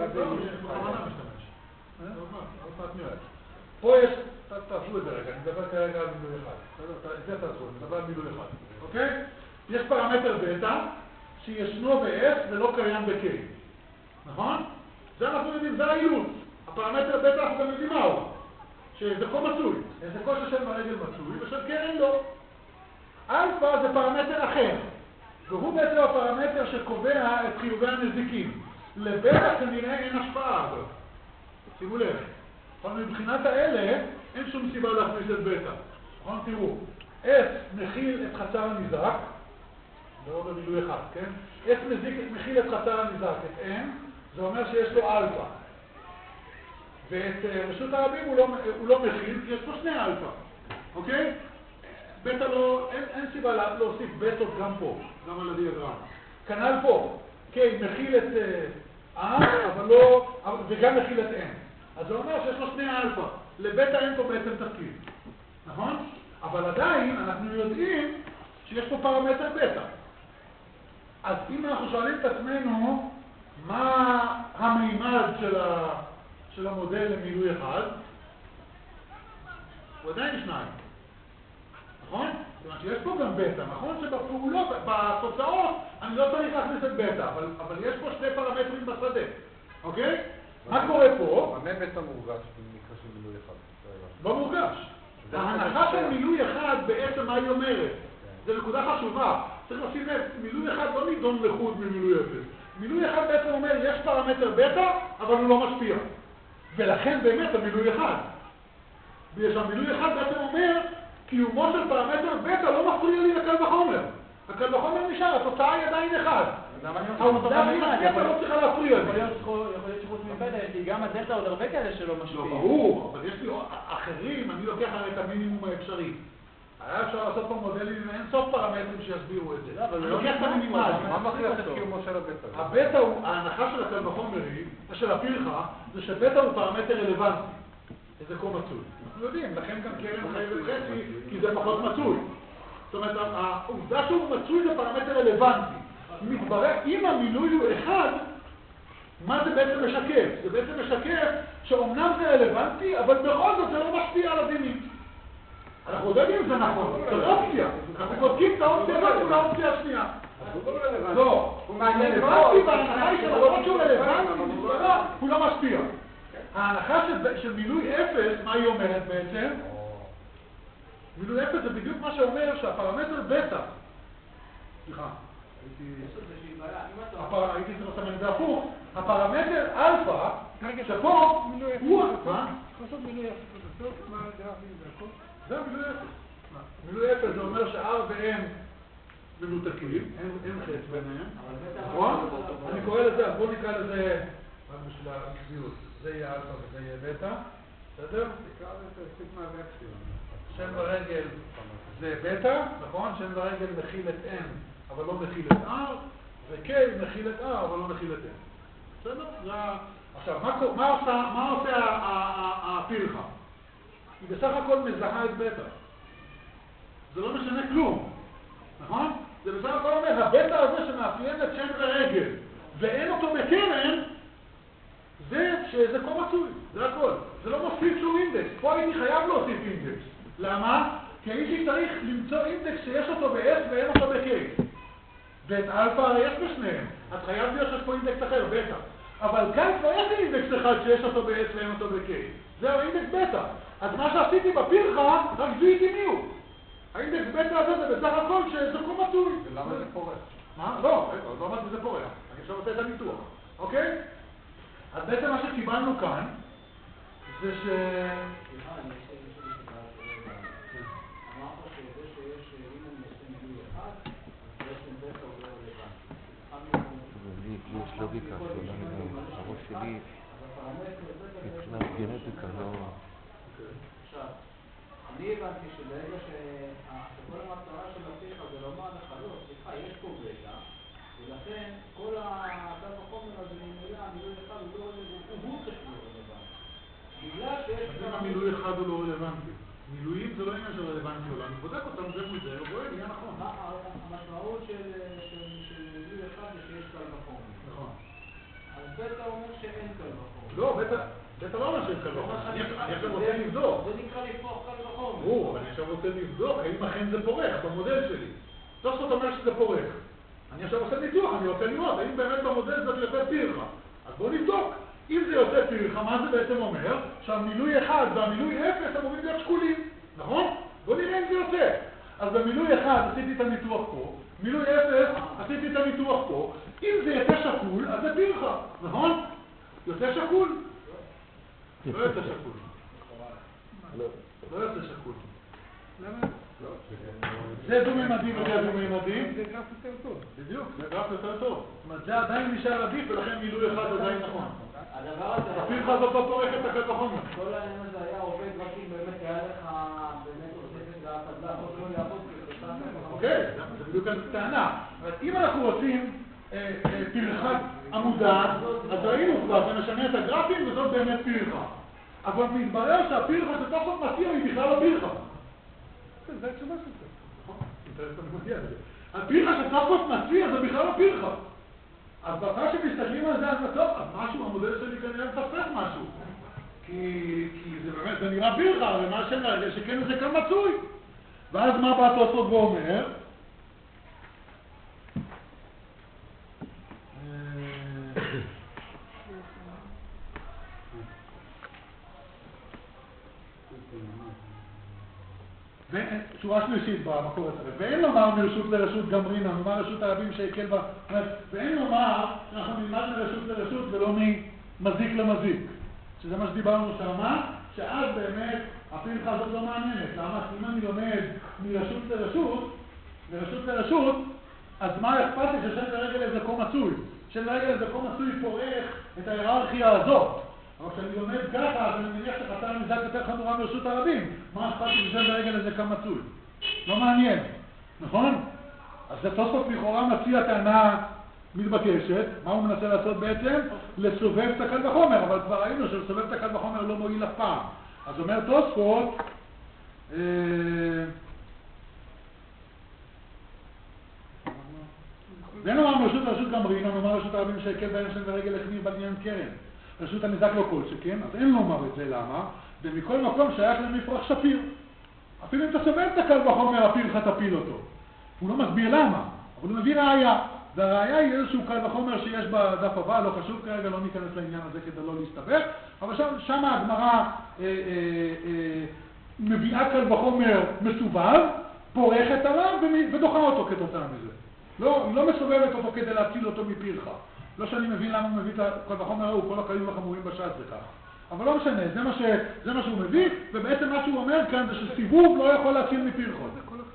פה יש... תעשו את זה רגע, אני מדבר כרגע על מילוי אחד. את זה תעשו, אני מדבר על מילוי אחד. אוקיי? יש פרמטר בטא שישנו ב-S ולא קיים ב-K. נכון? זה אנחנו יודעים, זה האילוץ. הפרמטר בטא אנחנו גם יודעים מהו. שזה כה מצוי. זה כה ששם ורגל מצוי ושל קרן לא. אלפא זה פרמטר אחר. והוא בעצם הפרמטר שקובע את חיובי הנזיקים. לבטא כנראה אין השפעה. שימו לב. אבל מבחינת האלה אין שום סיבה להכניס את בטא. נכון? תראו. S מכיל את חצר הניזק. זה לא במילוי אחד, כן? S מכיל את חצר הניזק, את N. זה אומר שיש לו אלפא. ואת רשות הרבים הוא לא מכיל, כי יש פה שני אלפא. אוקיי? בטא לא, אין סיבה להוסיף בטות גם פה, גם על הדיאגרם. כנ"ל פה, כן, מכיל את R, אבל לא, וגם מכיל את N. אז זה אומר שיש לו שני אלפא. לבטא אין פה בעצם תפקיד. נכון? אבל עדיין אנחנו יודעים שיש פה פרמטר בטא. אז אם אנחנו שואלים את עצמנו מה המימד של המודל למילוי אחד, הוא עדיין שניים. נכון? זאת אומרת שיש פה גם בטא, נכון? שבפעולות, בתוצאות, אני לא צריך להכניס את בטא, אבל יש פה שני פרמטרים בשדה. אוקיי? מה קורה פה?
מה בטא מורגש במקרה של מילוי אחד?
לא מורגש. ההנחה של מילוי אחד בעצם מה היא אומרת? זו נקודה חשובה. צריך לשים לב, מילוי אחד לא נידון לחוד ממילוי אפס. מילוי אחד בעצם אומר, יש פרמטר בטא, אבל הוא לא משפיע. ולכן באמת המילוי אחד. והמילוי אחד בעצם אומר, קיומו של פרמטר בטא לא מפריע לי לקל וחומר. הקל וחומר נשאר, התוצאה היא עדיין אחד. העובדה שהיא לא צריכה להפריע.
יכול להיות שחוץ מבטא, יש לי גם הדלתא עוד הרבה כאלה שלא
לא,
משפיעים.
ברור, אבל יש לי אחרים, אני לוקח הרי את המינימום האפשרי. היה אפשר לעשות פה מודלים ואין סוף פרמטרים שיסבירו את זה. אני לוקח את המינימלי.
מה מכריח את קיומו של הבטא?
הבטא הוא, ההנחה של הקל וחומרי, של הפרחה, זה שבטא הוא פרמטר רלוונטי. איזה כה מצוי. אנחנו יודעים, לכן גם קרן חי וחצי, כי זה פחות מצוי. זאת אומרת, העובדה שהוא מצוי זה פרמטר רלוונטי. מתברר, אם המילוי הוא אחד, מה זה בעצם משקף? זה בעצם משקף שאומנם זה רלוונטי, אבל בכל זאת זה לא משפיע על הדינים. אנחנו יודעים אם זה נכון, זה אופציה. אנחנו בודקים את האופציה הזאת מול האופציה השנייה. לא, הוא רלוונטי בהנחה היא שלמרות שהוא רלוונטי, הוא לא משפיע. ההנחה של מילוי אפס, מה היא אומרת בעצם? מילוי אפס זה בדיוק מה שאומר שהפרמטר בטא. סליחה. הייתי צריך לסמן את זה הפוך. הפרמטר אלפא, שפה הוא... מה?
לעשות מילוי אפס בסוף, מה הגרפים והכל?
זה מילוי אפס. מילוי אפס זה אומר ש-R ו-M מנותקים, אין חץ ביניהם. נכון? אני קורא לזה, אז בואו נקרא לזה, רק בשביל הקביעות, זה יהיה אלפא וזה יהיה בטא. בסדר?
תקרא לזה סיגמה ואקסיון.
שם ברגל זה בטא, נכון? שם ברגל מכיל את M אבל לא מכיל את R, ו-K מכיל את R אבל לא מכיל את M. בסדר? עכשיו, מה עושה הפרחה? היא בסך הכל מזהה את בטא. זה לא משנה כלום, נכון? זה בסך הכל אומר, הבטא הזה שמאפיין את שם ורגל ואין אותו בקרן, זה שזה כה מצוי, זה הכל. זה לא מוסיף שום אינדקס. פה הייתי חייב להוסיף אינדקס. למה? כי הייתי צריך למצוא אינדקס שיש אותו ב-S ואין אותו ב-K. ואת אלפא הרי יש בשניהם. אז חייב להיות שיש פה אינדקס אחר, בטא. אבל כאן כבר יש אינדקס אחד שיש אותו ב-S ואין אותו ב-K. זהו אינדקס בטא. אז מה שעשיתי בפרחה, רק זיהיתי מי הוא. האינדקס בטא הזה זה בסך הכל שזה כה מצוי.
ולמה זה פורח?
מה? לא, לא אמרתי שזה פורח. אני עכשיו עושה את הניתוח. אוקיי? אז בעצם מה שקיבלנו כאן, זה ש...
יש לוגיקה שעולה הראש שלי מבחינת גנטיקה, לא...
עכשיו, אני הבנתי שברגע שכל המטרה של הפרחה זה לומר לך, לא, סליחה, יש פה בטא, ולכן כל הקו החומר הזה ממילא, המילוי אחד הוא צריך להיות רלוונטי. בגלל שיש...
אם המילוי אחד הוא לא רלוונטי. מילואים זה לא עניין של רלוונטי עולה. אני בודק אותם זה מול זה, הוא רואה, נהיה נכון.
המשמעות של מילוי אחד זה שיש קל וחומר.
נכון.
אז בטא אומר שאין קל וחומר.
לא, בטא לא אומר שאין קל וחומר. אני עכשיו רוצה לבדוק.
זה נקרא לפרוח קל וחומר.
ברור, אני עכשיו רוצה לבדוק האם אכן זה פורח במודל שלי. תוספות אומר שזה פורח. אני עכשיו עושה ניתוח, אני רוצה לראות האם באמת במודל זה יוצא פרחה. אז בואו נבדוק. אם זה יוצא פרחה, מה זה בעצם אומר? שהמילוי 1 והמילוי 0 אמורים להיות שקולים, נכון? בואו נראה אם זה יוצא. אז במילוי 1 עשיתי את הניתוח פה, מילוי 0 עשיתי את הניתוח פה. אם זה יוצא שקול, אז זה פרחה, נכון? יוצא שקול? לא יוצא שקול. לא יוצא שקול.
למה?
זה דו-ממדי וזה דו-ממדי.
זה גרף יותר טוב.
בדיוק, זה גרף יותר טוב. זאת אומרת, זה עדיין נשאר עדיף ולכן מילוי 1 עדיין נכון.
הדבר הזה...
הפרחה הזאת לא פורחת את הקל וחומר.
כל העניין הזה היה עובד רק אם באמת היה לך באמת עוסקת להפדלה, או לא לעבוד כתוצאה.
אוקיי, זה בדיוק הטענה. אבל אם אנחנו רוצים פרחת עמודה, אז ראינו כבר, זה משנה את הגרפים וזאת באמת פרחה. אבל מתברר שהפרחה שתוך מציע היא בכלל לא פרחה.
זה התשובה של זה.
נכון, אינטרסט אני מגיע לזה. הפרחה שתוך מציע זה בכלל לא פרחה. אז בפרחה שמסתכלים על זה, אז טוב, אז משהו, המודל שלי כנראה מפספס משהו. כי זה באמת, זה נראה פרחה, ומה שנראה שכן זה כאן מצוי. ואז מה בא תוספות ואומר? שורה שלישית במקור הזה, ואין לומר מרשות לרשות גמרינה, נאמר רשות הרבים שהקל בה, ואין לומר שאנחנו נלמד מרשות לרשות ולא ממזיק למזיק, שזה מה שדיברנו שמה, שאז באמת הפרחה הזאת לא מעניינת. למה? כי אם אני לומד מרשות לרשות, אז מה אכפת לי ששן ורגל איזה קום מצוי? שן ורגל איזה קום מצוי פורח את ההיררכיה הזאת. אבל כשאני לומד ככה, אז אני מניח שחצר המזרק יותר חמורה ברשות הרבים. מה אכפת לי ששן ורגל איזה קום מצוי? לא מעניין, נכון? אז תוספות לכאורה מציע טענה מתבקשת. מה הוא מנסה לעשות בעצם? לסובב את הקל וחומר, אבל כבר ראינו שלסובב את הקל וחומר לא מועיל אף פעם. אז אומר תוספות, ואין אמרנו רשות לרשות גם רינו, נאמר רשות הרבים שהקל בהם שם ורגל החמיר בעניין קרן. רשות הנזק לא כל שכן, אז אין לומר את זה, למה? ומכל מקום שייך למפרח שפיר. אפילו אם אתה סובב את הקל וחומר, הפילך תפיל אותו. הוא לא מסביר למה, אבל הוא מביא ראיה. והראיה היא איזשהו קל וחומר שיש בדף הבא, לא חשוב כרגע, לא ניכנס לעניין הזה כדי לא להסתבך, אבל שם הגמרא מביאה קל וחומר מסובב, פורחת עליו ודוחה אותו כתוצאה מזה. היא לא מסובבת אותו כדי להציל אותו מפירך. לא שאני מבין למה הוא מביא את הקל וחומר ההוא, כל הקלים החמורים בש"ס זה ככה. אבל לא משנה, זה מה שהוא מביא, ובעצם מה שהוא אומר כאן זה שסיבוב לא יכול להציל מפירכות.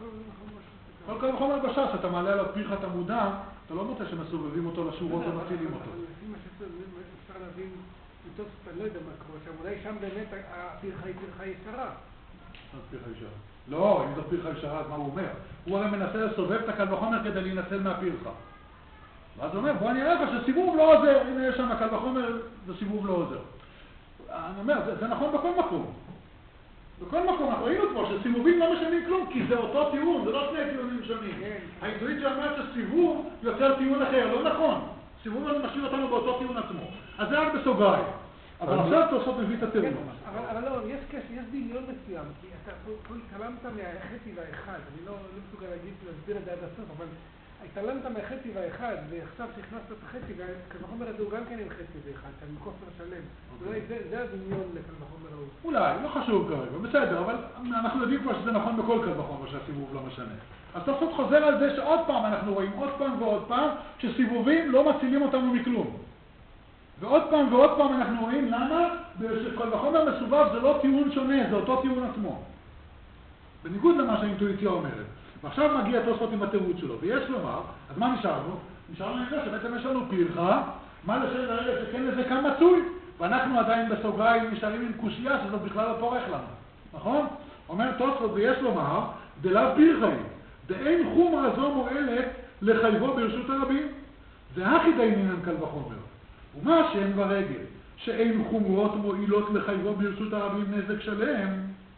כל קל וחומר בש"ס, אתה מעלה עליו פירך אתה מודע, אתה לא מוצא שמסובבים אותו לשורות ומצילים אותו.
אבל לפי מה שאפשר להבין, מתוך שאתה לא יודע מה קורה שם, אולי שם באמת הפירכה היא פירכה ישרה.
פירכה ישרה. לא, אם זו פירכה ישרה, אז מה הוא אומר? הוא הרי מנסה לסובב את הקל וחומר כדי להינצל מהפירכה. ואז הוא אומר, בוא אני אראה לך שסיבוב לא עוזר. הנה יש שם הקל וחומר, זה סיבוב לא עוזר. אני אומר, זה נכון בכל מקום. בכל מקום, אנחנו ראינו כבר שסיבובים לא משנים כלום, כי זה אותו טיעון, זה לא שני טיעונים שונים. האינטואיציה אומרת שסיבוב יוצר טיעון אחר, לא נכון. סיבוב משאיר אותנו באותו טיעון עצמו. אז זה רק בסוגריים. אבל עכשיו תוספות מביא את הטיעון.
אבל לא, יש דמיון מסוים, כי אתה פה התעלמת מהחצי והאחד, אני לא מסוגל להסביר את זה עד הסוף, אבל התעלמת מהחצי והאחד, ועכשיו שהכנסת את החצי, קל וחומר הזה הוא גם כן עם חצי ואחד, שאני מכופר שלם. אולי זה הדמיון לקל וחומר ההוא.
אולי, לא חשוב כרגע, בסדר, אבל אנחנו יודעים כבר שזה נכון בכל קל וחומר שהסיבוב לא משנה. אז תוספות חוזר על זה שעוד פעם אנחנו רואים עוד פעם ועוד פעם שסיבובים לא מצילים אותנו מכלום. ועוד פעם אנחנו רואים למה שקל וחומר מסובב זה לא טיעון שונה, זה אותו טיעון עצמו. בניגוד למה שהאינטואיציה אומרת. ועכשיו מגיע תוספות עם התירוץ שלו, ויש לומר, אז מה נשארנו? נשארנו עם זה שבעצם יש לנו פירכה, מה לשם לרגע שכן לזה כאן מצוי, ואנחנו עדיין בסוגריים נשארים עם קושייה שזאת בכלל לא פורח לנו, נכון? אומר תוספות ויש לומר, דלאו פירכה היא, דאין חומרה זו מועלת לחייבו ברשות הרבים, והכי דעינינן קל וחומר. ומה שאין ברגל, שאין חומרות מועילות לחייבו ברשות הרבים נזק שלם,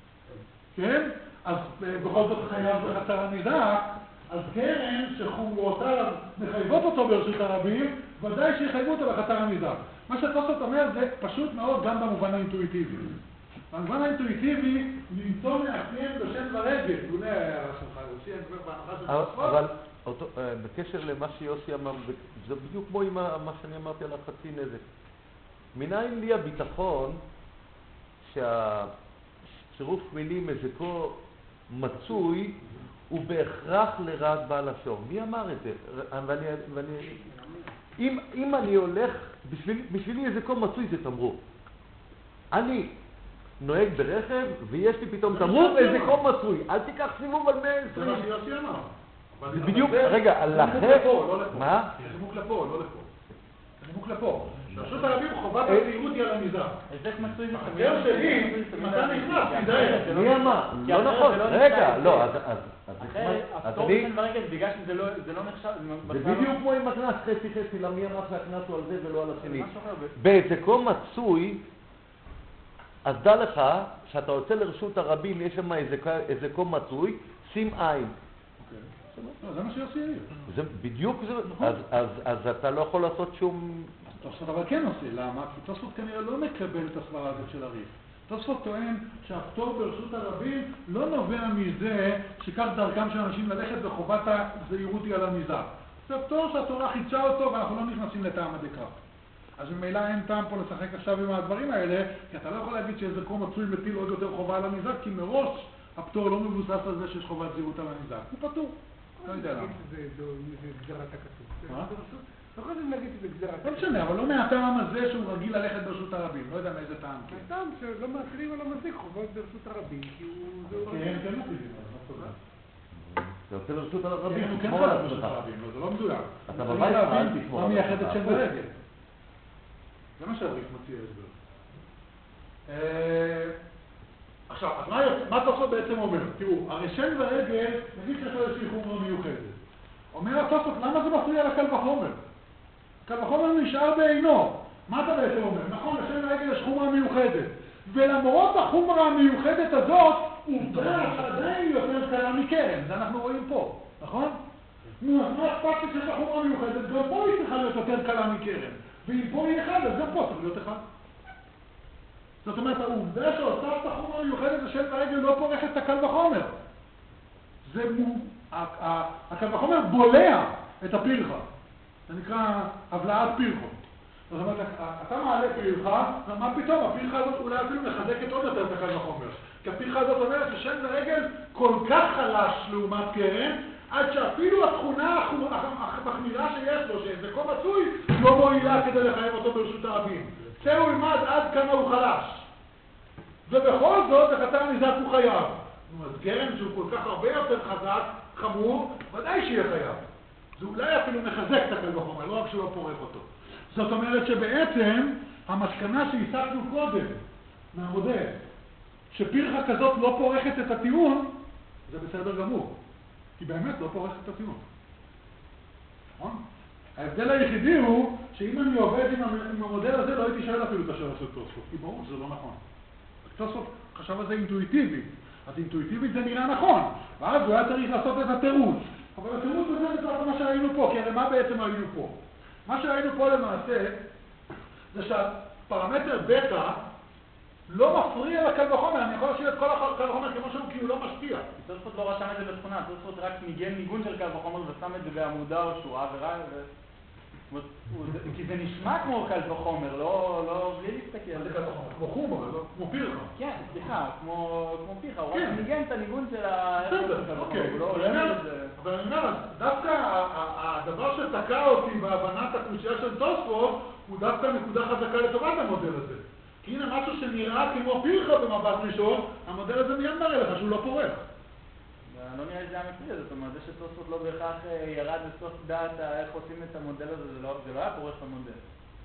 כן? אז בכל זאת חייב בחצר הניזק, אז קרן שחומרותיו מחייבות אותו ברשות הרבים, ודאי שיחייבו אותו בחצר הניזק. מה שתוספות אומר זה פשוט מאוד גם במובן האינטואיטיבי. במובן האינטואיטיבי למצוא מאפיין בשם ורגל. אולי ההערה שלך, יוסי, אני אומר בהנחה של תוספות.
אבל בקשר למה שיוסי אמר, זה בדיוק כמו עם מה שאני אמרתי על החצי נזק. מנין לי הביטחון שהצירוף מילים מזיקו מצוי הוא בהכרח לרעת בעל השור. מי אמר את זה? אם אני הולך, בשבילי איזה קום מצוי זה תמרור. אני נוהג ברכב ויש לי פתאום תמרור איזה קום מצוי. אל תיקח סיבוב על 120.
זה מה שיוסי אמר.
זה בדיוק, רגע, על לחר... מה?
זה נימוק לפה, לא לפה. זה נימוק לפה. ברשות הרבים חובת הזהירות היא על הניזק.
איזה מצוי זה
הגר שלי, אם אתה נכנס, תיזהר.
מי אמר? לא נכון, רגע, לא, אז
הפטור בשן ורגל, בגלל שזה לא נחשב...
זה בדיוק כמו עם הקנס חצי, למי אמר שהקנס הוא על זה ולא על השני. באיזה קום מצוי, אז דע לך, שאתה יוצא לרשות הרבים, יש שם איזה קום מצוי, שים עין.
זה מה שיוסי העיר.
זה בדיוק זה, אז אתה לא יכול לעשות שום...
תוספות אבל כן עושה, למה? כי תוספות כנראה לא מקבל את הסברה הזאת של הריף. תוספות טוען שהפטור ברשות הרבים לא נובע מזה שכך דרכם של אנשים ללכת וחובת הזהירות היא על הניזק. זה הפטור שהתורה חידשה אותו ואנחנו לא נכנסים לטעם הדקה. אז ממילא אין טעם פה לשחק עכשיו עם הדברים האלה, כי אתה לא יכול להגיד שאיזה קום מצוי מטיל עוד יותר חובה על הניזק, כי מראש הפטור לא מבוסס על זה שיש חובת זהירות על הניזק. הוא פטור. לא יודע למה.
זה גזרת הכתוב.
מה?
לא חייבים להגיד שזה גזרת.
לא משנה, אבל לא מהטעם הזה שהוא רגיל ללכת ברשות הרבים. לא יודע מאיזה טעם.
הטעם שלא מאכילים ולא מזיק חובות ברשות הרבים, כי הוא...
כן, כן, לא חייבים.
אתה יוצא לרשות הרבים,
אנחנו כן
תשמור על
חלק
עצמך.
ברשות הרבים, לא, זה לא מדויק.
אתה בבית חייב לשמור
מה
על
מייחד את
עצמך.
שם ורגל? זה מה שהריף מציע הסבר. עכשיו, אז מה תוספות בעצם אומר? תראו, הרי שם ורגל, נגיד שיש לו איזושהי חומרה מיוחדת. אומר התוספות, למה זה מפריע לקל וחומר? קל וחומר נשאר בעינו. מה אתה בעצם אומר? נכון, לשם ורגל יש חומרה מיוחדת. ולמרות החומרה המיוחדת הזאת, עובדה שעדיין יותר קלה מקרן. זה אנחנו רואים פה, נכון? נו, אז מה אכפת לי שיש החומרה מיוחדת? גם פה היא צריכה להיות יותר קלה מקרן. ואם פה היא אחד, אז גם פה צריך להיות אחד. זאת אומרת, העובדה שהוספת החומרה מיוחדת לשם ורגל לא פורך את הקל וחומר. הקל וחומר בולע את הפרחה. זה נקרא הבלעת פרחו. זאת אומרת, אתה מעלה פרחה, ומה פתאום? הפרחה הזאת אולי אפילו מחזקת עוד יותר את הקל וחומר. כי הפרחה הזאת אומרת ששם ורגל כל כך חלש לעומת קרן, עד שאפילו התכונה המחמירה שיש לו, שזה כה מצוי, לא מועילה כדי לחייב אותו ברשות הרבים. זהו ילמד עד כמה הוא חלש. ובכל זאת, החטא הניזק הוא חייב. אז קרן שהוא כל כך הרבה יותר חזק, חמור, ודאי שיהיה חייב. זה אולי אפילו מחזק את הקל וחומר, לא רק שלא פורך אותו. זאת אומרת שבעצם המסקנה שהסקנו קודם מהמודל, שפרחה כזאת לא פורכת את הטיעון, זה בסדר גמור. כי באמת לא פורכת את הטיעון. נכון? ההבדל היחידי הוא שאם אני עובד עם המודל הזה, לא הייתי שואל אפילו את השאלה של תוספות, כי ברור שזה לא נכון. תוספות חשב על זה אינטואיטיבית, אז אינטואיטיבית זה נראה נכון, ואז הוא היה צריך לעשות את התירוץ. אבל התירוץ הזה זה כבר מה שהיינו פה, כי הרי מה בעצם היינו פה? מה שהיינו פה למעשה, זה שהפרמטר בטא לא מפריע לקל וחומר, אני יכול להשאיר את כל הקל וחומר כמו שהוא, כי הוא לא משפיע.
תוספות לא רשם את זה בתכונה, תוספות רק ניגון של קל וחומר ושם את זה בעמודה או שורה כי זה נשמע כמו קל וחומר, לא בלי להסתכל.
זה קל וחומר, כמו חומר, כמו פרחה.
כן, סליחה, כמו פרחה, הוא רק ניגן את הניגון של
בסדר, אוקיי. אבל אני אומר, דווקא הדבר שתקע אותי בהבנת הקבוציה של תוספות, הוא דווקא נקודה חזקה לטובת המודל הזה. כי הנה משהו שנראה כמו פרחה במבט ראשון, המודל הזה מיד מראה לך שהוא לא פורח.
לא נראה לי זה המפריע, זאת אומרת, זה שתוספות לא בהכרח ירד לסוף דעת איך עושים את המודל הזה, זה לא היה פורח במודל.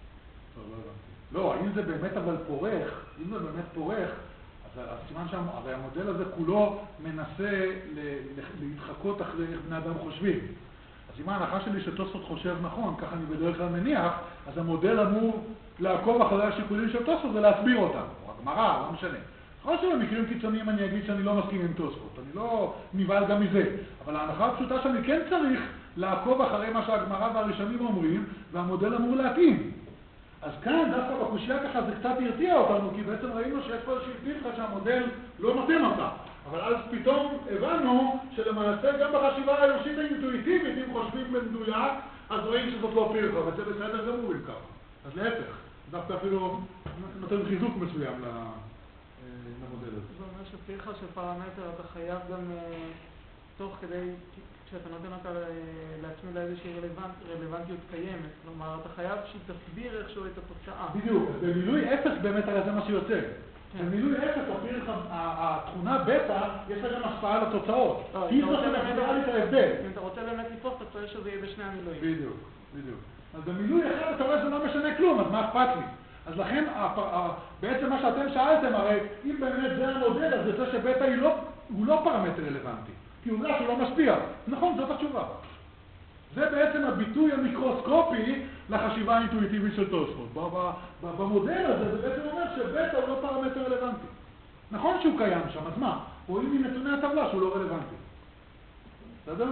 לא, אם זה באמת אבל פורח, אם זה באמת פורח, אז סימן הרי המודל הזה כולו מנסה להתחקות אחרי איך בני אדם חושבים. אז אם ההנחה שלי שתוספות חושב נכון, ככה אני בדרך כלל מניח, אז המודל אמור לעקוב אחרי השיקולים של תוספות ולהסביר אותם. או הגמרא, לא משנה. אחרי שבמקרים קיצוניים אני אגיד שאני לא מסכים עם תוספות, אני לא נבהל גם מזה. אבל ההנחה הפשוטה שאני כן צריך לעקוב אחרי מה שהגמרא והראשונים אומרים, והמודל אמור להתאים. אז כאן דווקא בקושיה ככה זה קצת הרתיע אותנו, כי בעצם ראינו שיש פה איזושהי פרחה שהמודל לא נותן אותה. אבל אז פתאום הבנו שלמעשה גם בחשיבה האנושית האינטואיטיבית, אם חושבים במדויק, אז רואים שזאת לא פרחה, וזה בסדר גמור אם ככה. אז להפך, דווקא אפילו נותן חיזוק מסוים למודל הזה.
זה אומר שפרחה של פרמטר אתה חייב גם תוך כדי, כשאתה נותן אותה להצמיד לאיזושהי רלוונטיות קיימת. כלומר, אתה חייב שהיא תסביר איכשהו את התוצאה.
בדיוק, במילוי אפס באמת הרי זה מה שיוצא. במילוי אפס, התכונה בטא, יש לה גם השפעה על התוצאות. היא זאת שמסבירה לי את ההבדל.
אם אתה רוצה באמת לתפוס, אתה צריך שזה יהיה בשני המילואים.
בדיוק, בדיוק. אז במילוי אחד אתה רואה שזה לא משנה כלום, אז מה אכפת לי? אז לכן, בעצם מה שאתם שאלתם, הרי אם באמת זה המודל, אז זה שבטא הוא לא פרמטר רלוונטי. כי הוא יודע שהוא לא משפיע. נכון, זאת התשובה. זה בעצם הביטוי המיקרוסקופי לחשיבה האינטואיטיבית של תוספות. במודל הזה זה בעצם אומר שבטא הוא לא פרמטר רלוונטי. נכון שהוא קיים שם, אז מה? רואים מנתוני הטבלה שהוא לא רלוונטי. בסדר?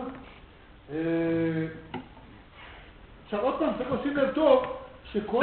עכשיו עוד פעם, צריך לשים לב טוב שכל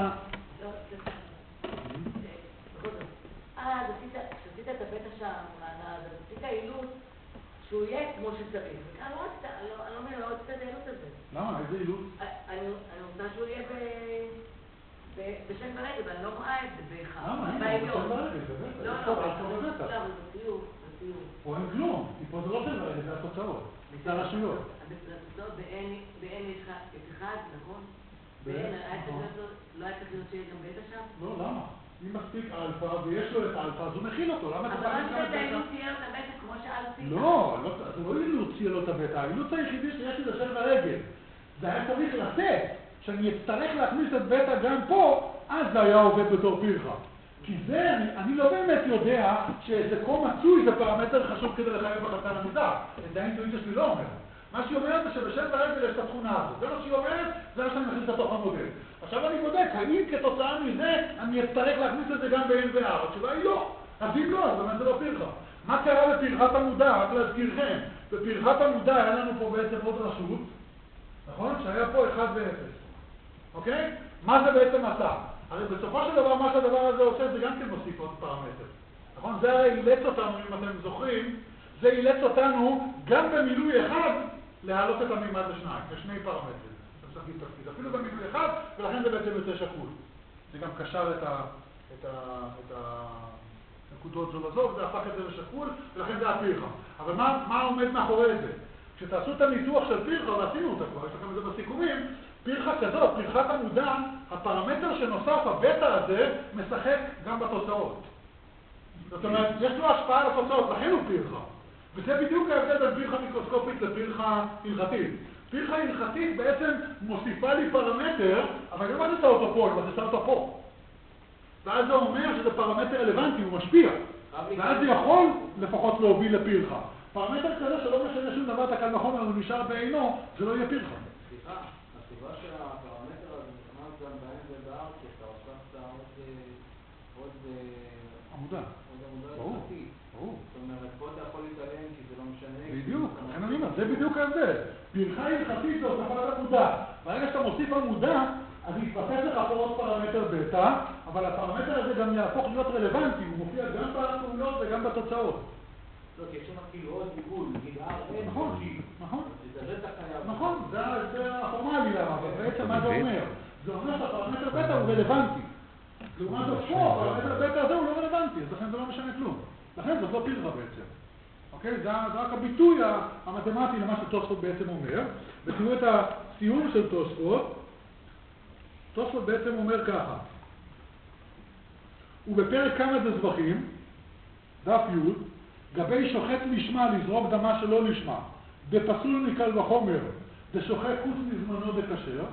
עשית את הבטא שם, עשית אילוץ שהוא יהיה כמו שצריך. אני לא מבינה, לא עשית את האילוץ הזה.
למה? איזה אילוץ?
אני רוצה שהוא יהיה בשם ורגל, ואני לא רואה את זה באחד.
למה? אין בשם ורגל, זה בטח.
לא, זה בציור.
פה אין כלום, כי פה זה לא שם ורגל, זה התוצאות. זה הרשויות.
באין יש לך אחד, נכון? באין, לא היה צריך להיות שיהיה גם בטא שם?
לא, למה? אם מספיק אלפא ויש לו את אלפא, אז הוא מכיל אותו. למה אתה
אבל
צריך
לא שהאילוץ יהיה לו את הבטא כמו שאלפי.
לא, זה לא אילוץ יהיה לו את הבטא. האילוץ היחידי שיש לי זה של הרגל. זה היה צריך לתת, שאני אצטרך להכניס את בטא גם פה, אז זה היה עובד בתור פרחה. כי זה, אני לא באמת יודע שזה כה מצוי, זה פרמטר חשוב כדי לחייב בחתן המודע. את האינטואיציה שלי לא אומר. מה שהיא אומרת זה שבשל ברגל יש את התכונה הזאת. זה מה שהיא אומרת, זה מה שאני מכניס לתוך המודל. עכשיו אני בודק, האם כתוצאה מזה אני אצטרך להכניס את זה גם ב-N ו-R? התשובה היא לא. אז אם לא, אז באמת זה לא פרחה. מה קרה בפרחת המודע? רק להזכירכם. בפרחת המודע היה לנו פה בעצם עוד רשות, נכון? שהיה פה 1 ו-0. אוקיי? מה זה בעצם עשה? הרי בסופו של דבר, מה שהדבר הזה עושה, זה גם כן מוסיף עוד פרמטר. נכון? זה הרי אילץ אותנו, אם אתם זוכרים, זה אילץ אותנו גם במילוי אחד להעלות את המימד לשניים, לשני פרמטרים. משחקים תפקיד, אפילו במילוי אחד, ולכן זה בעצם יוצא שקול. זה גם קשר את הנקודות זו לזו, וזה הפך את זה לשקול, ולכן זה הפרחה. אבל מה עומד מאחורי זה? כשתעשו את הניתוח של פרחה, ועשינו אותה כבר, יש לכם את זה בסיכומים, פרחה כזאת, פרחת המודע, הפרמטר שנוסף, הבטא הזה, משחק גם בתוצאות. זאת אומרת, יש לו השפעה על התוצאות, לכן הוא פרחה. וזה בדיוק ההבדל בין פרחה מיקרוסקופית לפרחה הלכתית. פרחה הלכתית בעצם מוסיפה לי פרמטר, אבל לא מזיזה אותו פה, היא מזיזה אותו פה. ואז זה אומר שזה פרמטר רלוונטי, הוא משפיע. ואז זה יכול לפחות להוביל לפרחה. פרמטר כזה שלא משנה שום דבר, את הקל וחומר, הוא נשאר בעינו, זה לא יהיה פרחה.
סליחה, הסיבה שהפרמטר הזה נכנס גם ב-N ו-R, כי אתה הוספת עוד
עמודה.
ברור. זאת אומרת, פה אתה יכול להתעלם כי זה לא משנה.
בדיוק, אני אומר, זה בדיוק ההבדל. פרחה הלכתית זה הוספת עמודה. ברגע שאתה מוסיף עמודה, אז יתווסף לך פה עוד פרמטר בטא, אבל הפרמטר הזה גם יהפוך להיות רלוונטי, הוא מופיע גם בפעולות וגם בתוצאות.
לא, כי יש שם כאילו עוד עיגול, נגיד R,
נכון, נכון.
זה אתה חייב.
נכון, זה הפורמלי למה, אבל בעצם מה זה אומר? זה אומר שהפרמטר בטא הוא רלוונטי. לעומת זאת פה, הפרמטר בטא הזה הוא לא רלוונטי, אז לכן זה לא משנה כלום. לכן זאת לא פרחה בעצם. אוקיי? זה רק הביטוי המתמטי למה שתוספות בעצם אומר. ותראו את הסיום של תוספות. תוספות בעצם אומר ככה. ובפרק כמה דזבחים, דף י', גבי שוחט לשמה לזרוק דמה שלא לשמה, בפסול מקל וחומר, דשוחט חוץ לזמנו דקשר,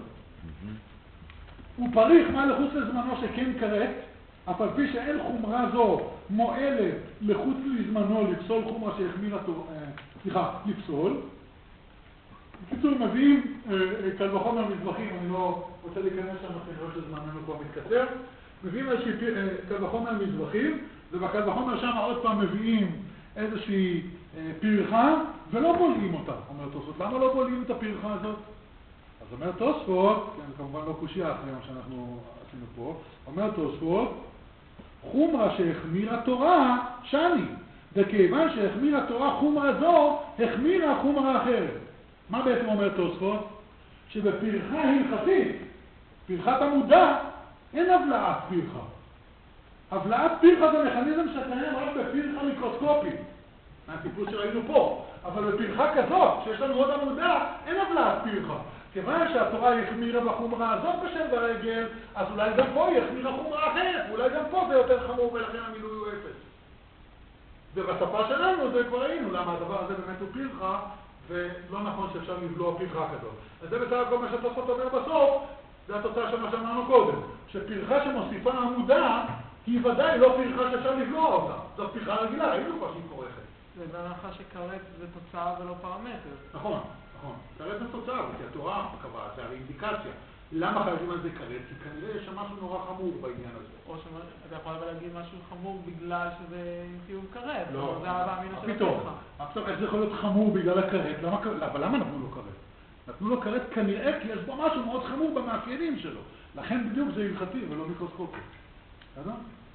ופריך מה לחוץ לזמנו שכן כרת, אף על פי שאין חומרה זו מועלת לחוץ לזמנו לפסול חומרה שהחמירה, לפסול. בקיצור, מביאים קל וחומר מזבחים, אני לא רוצה להיכנס שם, אני רואה שזמננו כבר מתקצר. מביאים איזושהי קל וחומר מזבחים, ובקל וחומר שם עוד פעם מביאים איזושהי פרחה, ולא בולעים אותה, אומר תוספות. למה לא בולעים את הפרחה הזאת? אז אומר תוספות, כן, כמובן לא קושיה אחרי מה שאנחנו עשינו פה, אומר תוספות, חומרה שהחמירה תורה, שני, וכיוון שהחמירה תורה חומרה זו, החמירה חומרה אחרת. מה בעצם אומר תוספות? שבפרחה הלכתית, פרחת המודע, אין הבלעת פרחה. הבלעת פרחה זה מכניזם שקיים רק בפרחה מיקרוסקופית, מהטיפוס שראינו פה. אבל בפרחה כזאת, שיש לנו עוד עמודה, אין הבלעת פרחה. כיוון שהתורה החמירה בחומרה הזאת בשל ברגל, אז אולי גם פה היא החמירה חומרה אחרת, ואולי גם פה זה יותר חמור ולכן המילוי הוא 0. ובשפה שלנו זה כבר ראינו למה הדבר הזה באמת הוא פרחה, ולא נכון שאפשר לבלוע פרחה כזאת. אז זה בסך הכל מה שהתוספות אומר בסוף, זה התוצאה של מה שאמרנו קודם. שפרחה שמוסיפה עמודה, היא ודאי לא פרחה שאפשר לבלוע אותה. זאת פרחה רגילה, ראינו כבר שהיא כורכת.
זה בהנחה שקראת זה תוצאה ולא פרמטר.
נכון, נכון. קראת זה תוצאה, כי התורה קבעה, זה הרי אינדיקציה. למה חייבים על זה קראת? כי כנראה יש שם משהו נורא חמור בעניין הזה.
או שאתה יכול להגיד משהו חמור בגלל שזה חיוב קראת.
לא,
זה הבא מינו של
פתאום. עכשיו, איך זה יכול להיות חמור בגלל הקראת? אבל למה נתנו לו קראת? נתנו לו קראת כנראה כי יש בו משהו מאוד חמור במאפיינים שלו. לכן בדיוק זה הלכתי ולא מיקרוסקופי. בסדר?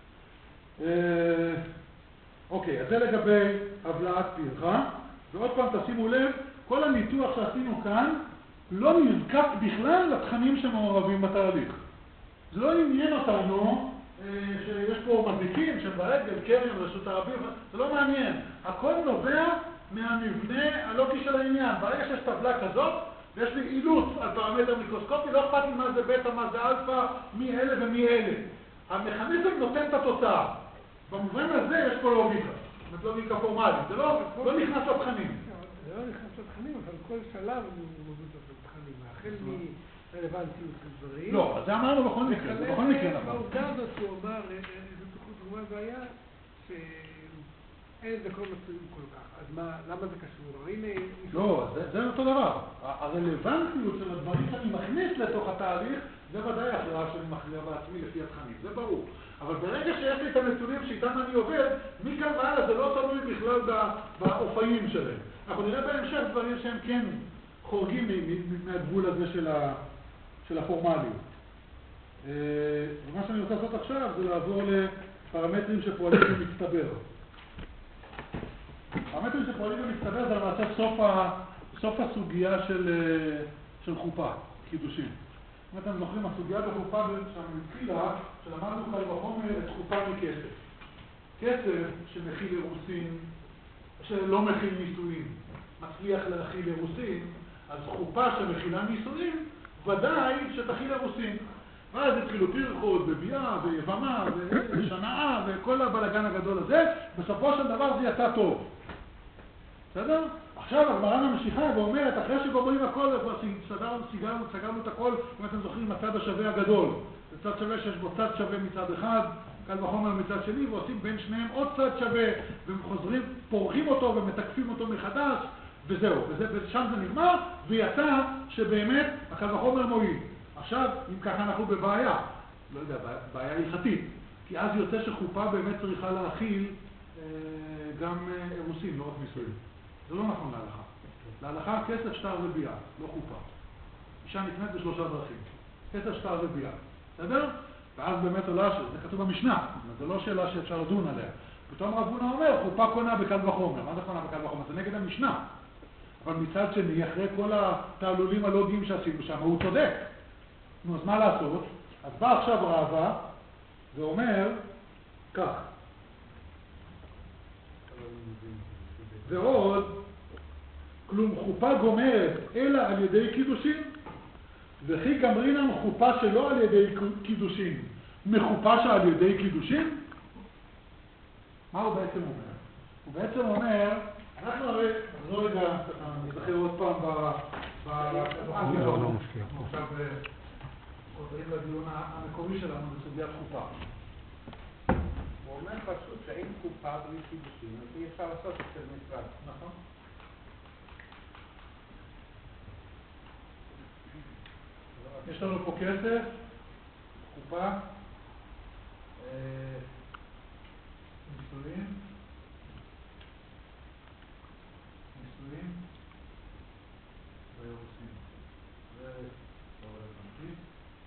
אוקיי, אז זה לגבי הבלעת פרחה. ועוד פעם תשימו לב, כל הניתוח שעשינו כאן לא נזקק בכלל לתכנים שמעורבים בתהליך. זה לא עניין אותנו שיש פה מזיקים שברגל, קרן, רשות הרבים, זה לא מעניין. הכל נובע מהמבנה הלוגי של העניין. ברגע שיש טבלה כזאת, ויש לי אילוץ על פרמטר מיקרוסקופי, לא אכפת לי מה זה בטא, מה זה אלפא, מי אלה ומי אלה. המכניזם נותן את התוצאה. במובן הזה יש פה לוגיקה. זאת אומרת לוגיקה פורמלית. זה לא נכנס לתכנים.
זה לא נכנס לתכנים, אבל כל שלב הוא מוביל את התכנים. החל מרלוונטיות של דברים.
לא, אז זה אמרנו בכל מקרה. זה בכל מקרה נאמר.
העובדה הזאת שהוא אמר, איזה תחום זה היה, שאין זה כל מצויים כל כך. אז למה זה קשור?
לא, זה אותו דבר. הרלוונטיות של הדברים שאני מכניס לתוך התהליך, זה ודאי הכרעה שאני מכריע בעצמי לפי התכנים, זה ברור. אבל ברגע שיש לי את הנתונים שאיתם אני עובד, מכאן והלאה זה לא תלוי בכלל באופיים שלהם. אנחנו נראה בהמשך דברים שהם כן חורגים מהגבול הזה של הפורמליות. ומה שאני רוצה לעשות עכשיו זה לעבור לפרמטרים שפועלים במצטבר. פרמטרים שפועלים במצטבר זה למעשה סוף הסוגיה של חופה, קידושים. אם אתם זוכרים, הסוגיה בחופה שלנו התחילה, שלמדנו קל וחומר את חופה מכסף. כסף שמכיל אירוסין, שלא מכיל נישואין, מצליח להכיל אירוסין, אז חופה שמכילה נישואין, ודאי שתכיל אירוסין. ואז התחילו פרחות, בביאה, ויבמה, ושנאה, וכל הבלגן הגדול הזה, בסופו של דבר זה יצא טוב. בסדר? עכשיו הגמרא ממשיכה ואומרת, אחרי שגומרים הכל, כבר סגרנו את הכל, אם אתם זוכרים, הצד השווה הגדול. זה צד שווה שיש בו צד שווה מצד אחד, קל וחומר מצד שני, ועושים בין שניהם עוד צד שווה, וחוזרים, פורחים אותו ומתקפים אותו מחדש, וזהו. ושם זה נגמר, ויצא שבאמת הקל וחומר מועיל. עכשיו, אם ככה אנחנו בבעיה, לא יודע, בעיה הלכתית, כי אז יוצא שחופה באמת צריכה להכיל גם אירוסין, לא רק נישואים. זה לא נכון להלכה. להלכה כסף, שטר וביאה, לא חופה. אישה נקנית בשלושה דרכים. כסף, שטר וביאה. בסדר? ואז באמת עולה זה כתוב במשנה. זה לא שאלה שאפשר לדון עליה. פתאום רב הונא אומר, חופה קונה בקל וחומר. מה זה קונה בקל וחומר? זה נגד המשנה. אבל מצד שני, אחרי כל התעלולים הלוגיים שעשינו שם, הוא צודק. נו, אז מה לעשות? אז בא עכשיו רבא ואומר כך. ועוד, כלום חופה גומרת אלא על ידי קידושין, וכי גמרינן חופה שלא על ידי קידושין, מחופה שעל ידי קידושין? מה הוא בעצם אומר? הוא בעצם אומר, אנחנו הרי, אז לא רגע, נזכר עוד פעם עכשיו חוזרים לדיון המקורי שלנו בסוגיית חופה.
הוא אומר פשוט שאין חופה בלי קידושין, אז אי אפשר לעשות את זה מצוות.
נכון. יש לנו פה כסף, חופה, נישואין, ואירוסין. זה לא רלוונטי.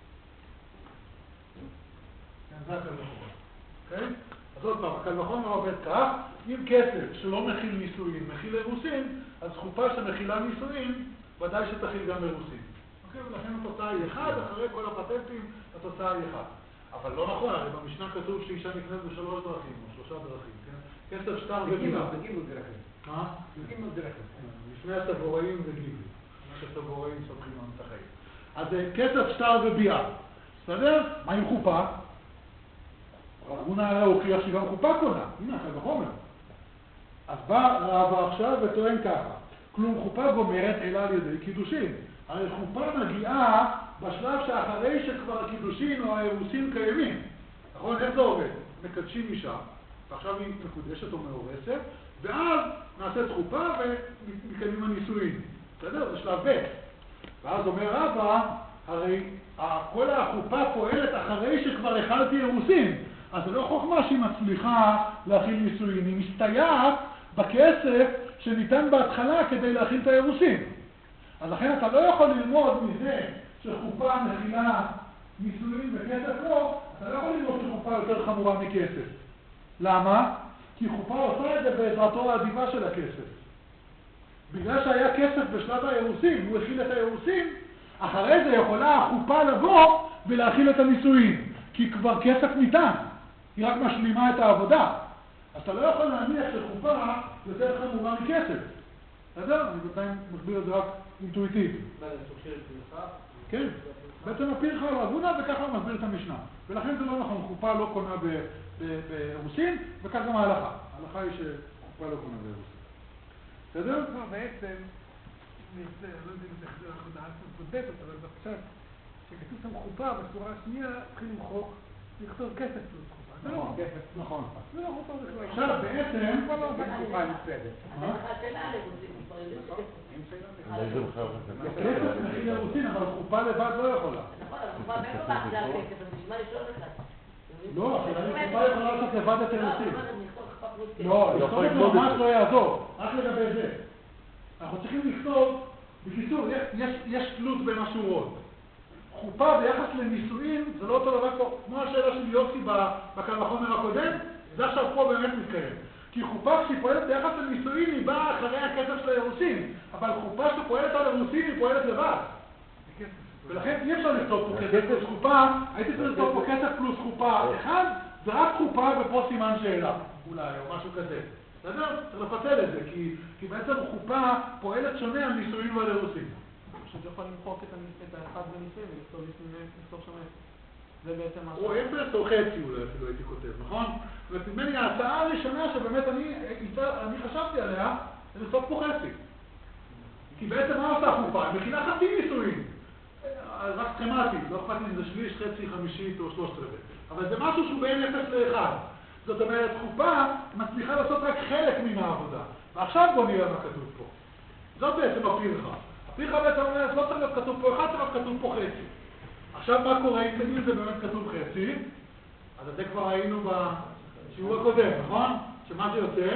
כן, זה הקל וחומר. אוקיי? אז עוד פעם, הקל וחומר עובד כך, אם כסף שלא מכיל נישואין, מכיל אירוסין, אז חופה שמכילה נישואין, ודאי שתכיל גם אירוסין. אוקיי? ולכן התוצאה היא אחד, אחרי כל הפטנטים, התוצאה היא אחד. אבל לא נכון, הרי במשנה כתוב שאישה נקנית בשלוש דרכים, או שלושה דרכים, כן? כסף, שטר וביאה.
בגיבול דרכים.
מה?
בגיבול דרכים.
לפני הסבוראים זה גיבול. מה שסבוראים סומכים לנו את החיים. אז כסף, שטר וביאה. בסדר? מה עם חופה? רב הונא הוכיח שגם חופה קונה. הנה, קל וחומר. אז בא רבא עכשיו וטוען ככה. כלום חופה גומרת אלא על ידי קידושין. הרי חופה מגיעה בשלב שאחרי שכבר הקידושין או האירוסין קיימים. נכון? איך זה עובד? מקדשים אישה, ועכשיו היא מקודשת או מאורסת, ואז נעשית חופה ומקיימים הנישואין. בסדר? זה שלב ב'. ואז אומר רבא, הרי כל החופה פועלת אחרי שכבר החלתי אירוסין. אז זה לא חוכמה שהיא מצליחה להכיל נישואין, היא מסתייעת בכסף שניתן בהתחלה כדי להכיל את האירוסין. אז לכן אתה לא יכול ללמוד מזה שחופה מכילה נישואין וכסף לא, אתה לא יכול ללמוד שחופה יותר חמורה מכסף. למה? כי חופה עושה את זה בעזרתו האדיבה של הכסף. בגלל שהיה כסף בשלב האירוסין, הוא הכיל את האירוסין, אחרי זה יכולה החופה לבוא ולהכיל את הנישואין, כי כבר כסף ניתן, היא רק משלימה את העבודה. אז אתה לא יכול להניח שחופה יותר חמורה מכסף. בסדר? אני בינתיים מסביר את זה רק אינטואיטיבי.
מה זה סוג של תמיכה?
כן. בעצם הפרחה על רבונה, וככה הוא מסביר את המשנה. ולכן זה לא נכון, חופה לא קונה באירוסין, וכך גם ההלכה. ההלכה היא שחופה לא קונה באירוסין. בסדר?
בעצם, אני לא יודע אם זה הודעה קודמת, אבל עכשיו, כשכתוב שם חופה, בשורה השנייה, התחיל למחוק, לכתוב כסף פלוס חופה.
נכון, נכון.
זה לא חופה בכלל.
עכשיו, בעצם...
כבר לא עושה חופה נפרדת.
אבל השאלה על אירוסין, כבר יודעים
כסף מכיל אירוסין, אבל חופה לבד לא יכולה.
נכון, אבל חופה מאיפה בהחזר כסף, אז נשמע לשאול בכלל.
לא, חופה יכולה לעשות לבד את אירוסין.
לא,
לכתוב את זה ממש לא יעזור, רק לגבי זה. אנחנו צריכים לכתוב, בקיצור, יש תלות בין השורות. חופה ביחס לנישואין זה לא אותו דבר כמו השאלה של יוסי בקל וחומר הקודם, זה עכשיו פה באמת מתקיים. כי חופה כשהיא פועלת ביחס לנישואין היא באה אחרי הכסף של האירוסין, אבל חופה שפועלת על אירוסין היא פועלת לבד. ולכן אי אפשר לכתוב פה כסף פלוס חופה, הייתי צריך לכתוב פה כסף פלוס חופה אחד, זה רק חופה ופה סימן שאלה, אולי, או משהו כזה. בסדר? צריך לפצל את זה, כי בעצם חופה פועלת שונה על נישואין ועל אירוסין.
פשוט יכול למחוק את האחד בניסויים ולכתוב שם אפס. זה בעצם משהו.
או אפס או חצי אולי אפילו הייתי כותב, נכון? ונדמה לי ההצעה הראשונה שבאמת אני חשבתי עליה, זה לכתוב פה חצי. כי בעצם מה עושה חופה? היא מכינה חצי נישואין. רק סכמטי, לא אכפת לי אם זה שליש, חצי, חמישית או 3/4. אבל זה משהו שהוא בין 0 ל-1. זאת אומרת, חופה מצליחה לעשות רק חלק מן העבודה. ועכשיו בוא נראה מה כתוב פה. זאת בעצם הפרחה. הפרחה בעצם אומרת, לא צריך להיות כתוב פה 1, צריך כתוב פה חצי. עכשיו מה קורה אם זה באמת כתוב חצי? אז זה כבר ראינו בשיעור הקודם, נכון? שמה שיוצא?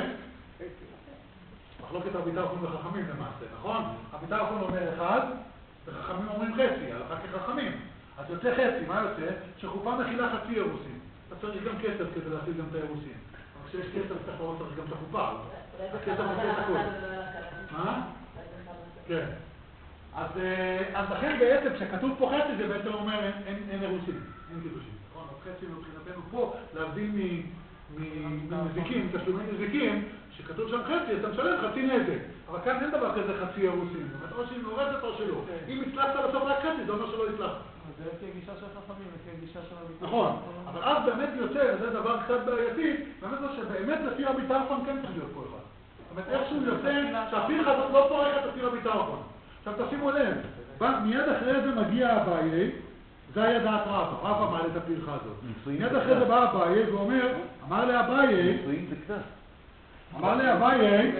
מחלוקת רבי טרפון וחכמים למעשה, נכון? רבי טרפון אומר 1, וחכמים אומרים חצי, הלכה כחכמים. אז יוצא חצי, מה יוצא? שחופה מכילה חצי אירוסין. אתה צריך גם כסף כדי להשיג גם את האירוסין. אבל כשיש כסף אתה כבר צריך גם את החופה. הכסף עושה את הכל. מה? כן. אז לכן בעצם כשכתוב פה חצי זה בעצם אומר אין אירוסין, אין קידושין. נכון? אז חצי מבחינתנו פה להבדיל מנזיקים, תשלומי נזיקים, שכתוב שם חצי, אתה משלם חצי נזק. אבל כאן אין דבר כזה חצי אירוסין. זאת אומרת, או שהיא מעורדת או שלא. אם הצלחת לעשות רק חצי, זה אומר שלא הצלחת.
זה לפי הגישה של חכמים, לפי הגישה של רבי טרפון.
נכון, אבל אז באמת יוצא, וזה דבר קצת בעייתי, באמת זה שבאמת לפי רבי טרפון כן צריך להיות פה אחד. זאת אומרת, איכשהו יוצא שהפרחה הזאת לא פורחת לפי רבי טרפון. עכשיו תשימו לב, מיד אחרי זה מגיע אביי, זה היה דעת רבא, רבא מעלה את הפרחה הזאת. מיד אחרי זה בא אביי ואומר, אמר לאביי, אמר לאביי,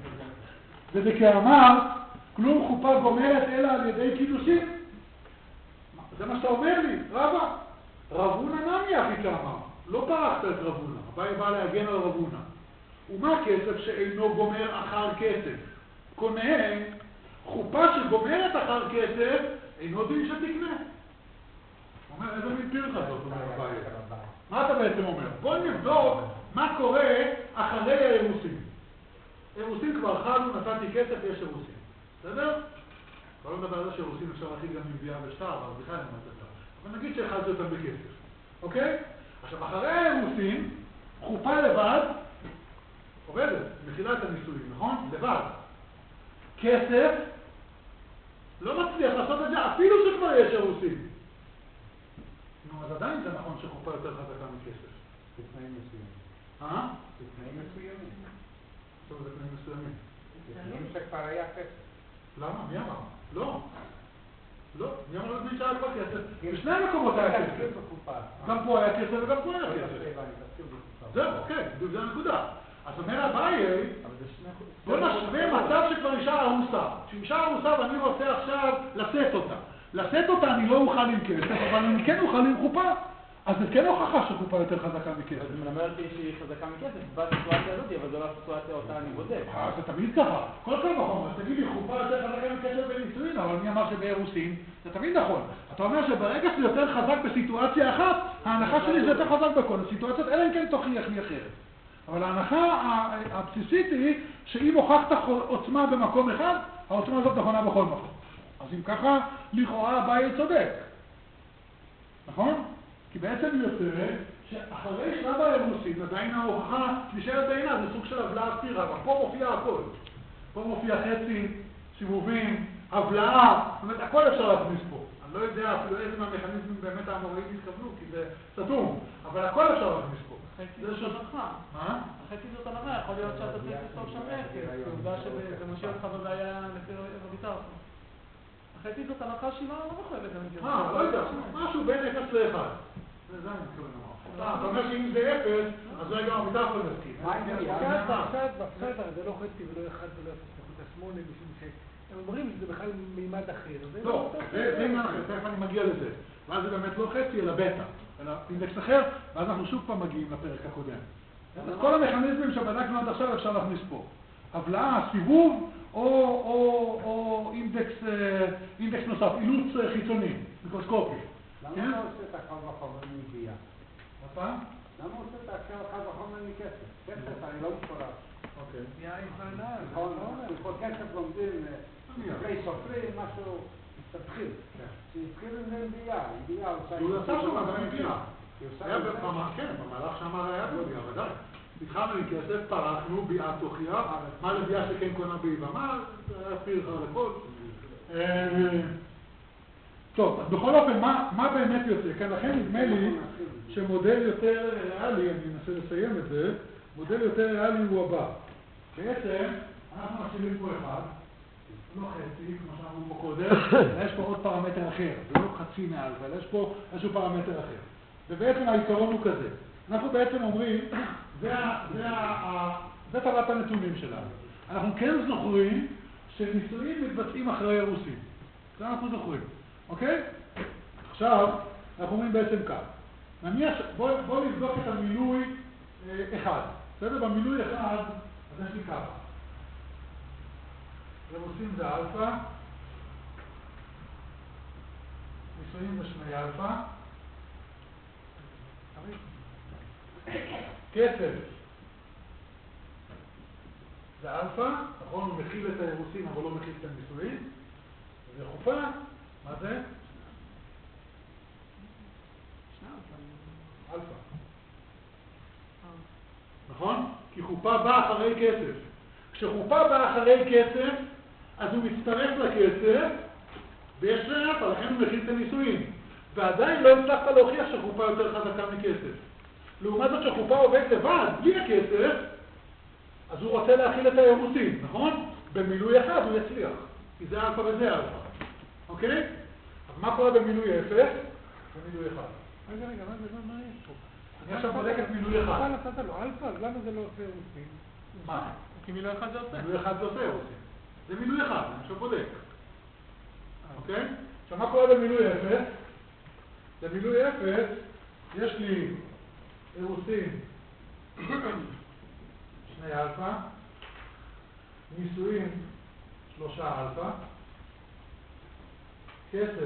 וזה כאמר, כלום חופה גומרת אלא על ידי קידושין. זה מה שאתה אומר לי, רבא. רבונה נמי אחי כאמר, לא פרחת את רבונה, אביי בא להגן על רבונה. ומה כסף שאינו גומר אחר כסף? קונה חופה שגומרת אחר כסף, אינו דין שתקנה. הוא אומר, איזה מין פרחה זאת, אומר אביי. מה אתה בעצם אומר? בוא נבדוק מה קורה אחרי האירוסין. אירוסין כבר חלו, נתתי כסף, יש אירוסין. בסדר? כבר לא מדבר על זה שאירוסין אפשר להכיל גם מביאה ושטר, אבל בכלל אני מצטר. אבל נגיד שאחד זה אותם בכסף. אוקיי? עכשיו, אחרי האירוסין, חופה לבד, עובדת, מכילה את הניסויים, נכון? לבד. כסף, לא מצליח לעשות את זה, אפילו שכבר יש אירוסין. נו, אז עדיין זה נכון שחופה יותר חזקה מכסף.
בתנאים מסוימים. בתנאים מסוימים.
טוב, זה תנאים מסוימים.
בתנאים שכבר היה כסף.
למה? מי אמר? לא. לא, מי אמר לא נשאר כבר כסף? בשני המקומות היה כסף. גם פה היה כסף וגם פה היה כסף. זהו, אוקיי, זה הנקודה. אז אומר אביי, בוא נשווה מצב שכבר אישה ארוסה. שאישה ארוסה ואני רוצה עכשיו לשאת אותה. לשאת אותה אני לא אוכל עם כסף, אבל אני כן אוכל עם חופה. אז זה כן הוכחה שחופה יותר חזקה מכסף.
זה מלמד אותי שהיא חזקה מכסף, בסיטואציה הזאת, אבל זו לא הסיטואציה אותה אני בודק.
זה תמיד ככה. כל כך נכון. אז תגיד לי, חופה יותר חזקה מכסף בנישואין, אבל מי אמר שבאירוסין? זה תמיד נכון. אתה אומר שברגע שזה יותר חזק בסיטואציה אחת, ההנחה שלי זה יותר חזק בכל הסיטואציות, אלא אם כן תוכיח לי אחרת. אבל ההנחה הבסיסית היא שאם הוכחת עוצמה במקום אחד, העוצמה הזאת נכונה בכל מקום. אז אם ככה, לכאורה אביי צודק. נכון? כי בעצם יוצא שאחרי שלב האירוסין עדיין ההוכחה נשארת בעינה, זה סוג של הבלעה ספירה, אבל פה מופיע הכל. פה מופיע חצי, סיבובים, הבלעה, זאת אומרת, הכל אפשר להכניס פה. לא יודע אפילו איזה מהמכניזמים באמת האמוראים התכוונו, כי זה סתום, אבל הכל אפשר להכניס פה.
החצי זאת הנחה.
מה?
החצי זאת הנחה, יכול להיות שאתה צריך לכתוב שם אפס, עובדה שזה משאיר אותך בבעיה לפי רבי טרפון. החצי זאת הנחה שהיא לא מחויבת.
לא יודע, משהו בין 0 ל-1. זה אני מתכוון לומר. אתה אומר שאם זה 0, אז רגע רבי טרפון מסכים.
בסדר, זה לא חצי ולא 1 ולא 0.8, משום הם אומרים שזה בכלל מימד אחר.
לא, זה עניין אחר, תכף אני מגיע לזה. ואז זה באמת לא חצי, אלא בטא, אלא אינדקס אחר, ואז אנחנו שוב פעם מגיעים לפרק הקודם. אז כל המכניזמים שבדקנו עד עכשיו אפשר להכניס פה. הבלעה, סיבוב, או אינדקס נוסף, אילוץ חיצוני, מיקרוסקופי.
למה אתה עושה את הקל וחומר מביאה?
מה?
למה עושה את הקל וחומר מכסף? כסף, אני לא מפורש.
אוקיי.
נכון, בכל כסף לומדים ספרי סופרים, משהו תתחיל. שהתחיל עם זה ביאה.
הוא עשה שם גם ביאה. כן, במהלך שאמר היה בביאה, ודאי. התחלנו עם כסף, פרחנו, ביאה תוכיח, מה לביאה שכן קונה ביבמה, היה פיר לך לכל. טוב, אז בכל אופן, מה באמת יוצא? כאן לכן נדמה לי שמודל יותר ריאלי, אני אנסה לסיים את זה, מודל יותר ריאלי הוא הבא. בעצם, אנחנו מציבים פה אחד, לא חצי, כמו שאמרו פה קודם, אלא יש פה עוד פרמטר אחר, זה לא חצי מאלפא, אלא יש פה איזשהו פרמטר אחר. ובעצם העיקרון הוא כזה, אנחנו בעצם אומרים, זה טבלת הנתונים שלנו. אנחנו כן זוכרים שניסויים מתבצעים אחרי אירוסין. זה אנחנו זוכרים, אוקיי? עכשיו, אנחנו אומרים בעצם כך. נניח, בואו נבדוק את המילוי אחד. בסדר? במילוי אחד, אז יש לי ככה. אירוסין זה אלפא, ניסויים זה שני אלפא, קצב זה אלפא, נכון? הוא מכיל את האירוסין אבל לא מכיל את הניסויים. וחופה, מה זה? אלפא. נכון? כי חופה באה אחרי כסף. כשחופה באה אחרי כסף, אז הוא מצטרף לכסף, ויש אלפא, לכן הוא מכיל את הניסויים. ועדיין לא הצלחת להוכיח שחופה יותר חזקה מכסף. לעומת זאת שחופה עובד לבד, בלי הכסף, אז הוא רוצה להכיל את האירוסין, נכון? במילוי אחד הוא יצליח, כי זה אלפא וזה אלפא. אוקיי? אז מה קורה במילוי 0? במילוי 1.
רגע, מה יש פה?
אני עכשיו בודק את מילוי 1.
אתה נתת לו אלפא, אז למה זה לא עושה אירוסין?
מה?
כי מילוי אחד זה עושה.
מילוי 1 זה עושה אירוסין. זה מילוי 1, אני עכשיו בודק. אוקיי? עכשיו מה קורה במילוי 0? במילוי 0 יש לי אירוסין 2 אלפא, ניסויים 3 אלפא, כסף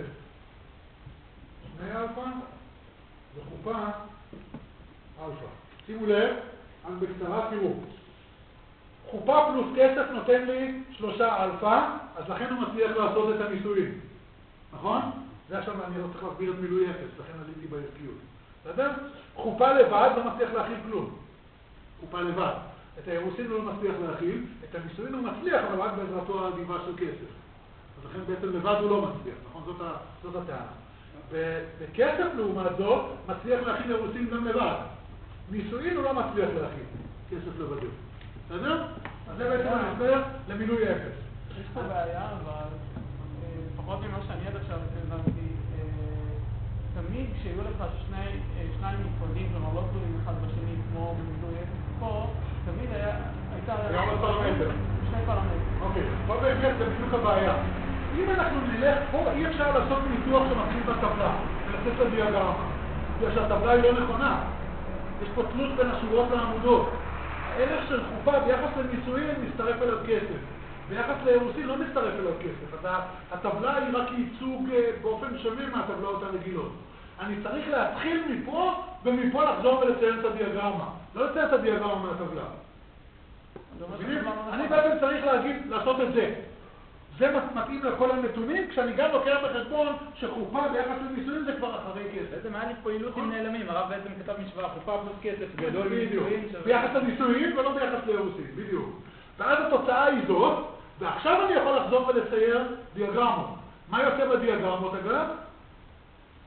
2 אלפא וחופה אלפא. שימו לב, אז בקצרה תראו. חופה פלוס כסף נותן לי 3 אלפא, אז לכן הוא מצליח לעשות את הניסויים. נכון? זה עכשיו אני לא צריך להסביר את מילוי 0, לכן עליתי בערכיות. בסדר? חופה לבד לא מצליח להכיל כלום. חופה לבד. את האירוסין הוא לא מצליח להכיל, את הניסויים הוא מצליח, אבל רק בעזרתו האדיבה של כסף. אז לכן בעצם לבד הוא לא מצליח, נכון? זאת הטענה. בכסף לעומת זאת, מצליח להכיל אירוסין גם לבד. ניסויים הוא לא מצליח להכיל, כסף לבדו. בסדר? אז זה בעצם ההסבר למילוי 0.
יש פה בעיה, אבל לפחות ממה שאני עד עכשיו הבנתי, תמיד כשיהיו לך שניים נפרדים, כלומר לא תלויים אחד בשני כמו במילוי 0 פה, תמיד הייתה...
היה עוד פרמטר.
שני פרמטרים.
אוקיי, פה באמת זה בדיוק הבעיה. אם אנחנו נלך פה, אי אפשר לעשות ניתוח שמתחיל בטבלה, ולצאת לדיאגרמה. בגלל שהטבלה היא לא נכונה. יש פה תלות בין השורות לעמודות. הערך של חופה ביחס לניסויים מצטרף אליו כסף. ביחס לאירוסין לא מצטרף אליו כסף. אז הטבלה היא רק ייצוג באופן שונה מהטבלאות הרגילות. אני צריך להתחיל מפה, ומפה לחזור ולציין את הדיאגרמה. לא לציין את הדיאגרמה מהטבלה. אני בעצם צריך לעשות את זה. זה מתאים לכל הנתונים, כשאני גם לוקח בחשבון שחופה ביחס לניסויים זה כבר אחרי כסף.
בעצם היה לי פה אילוצים נעלמים, הרב בעצם כתב משוואה, חופה פלוס כסף גדול מניסויים.
ביחס לניסויים ולא ביחס לאירוסין, בדיוק. ואז התוצאה היא זאת, ועכשיו אני יכול לחזור ולצייר דיאגרמות. מה יוצא בדיאגרמות אגב?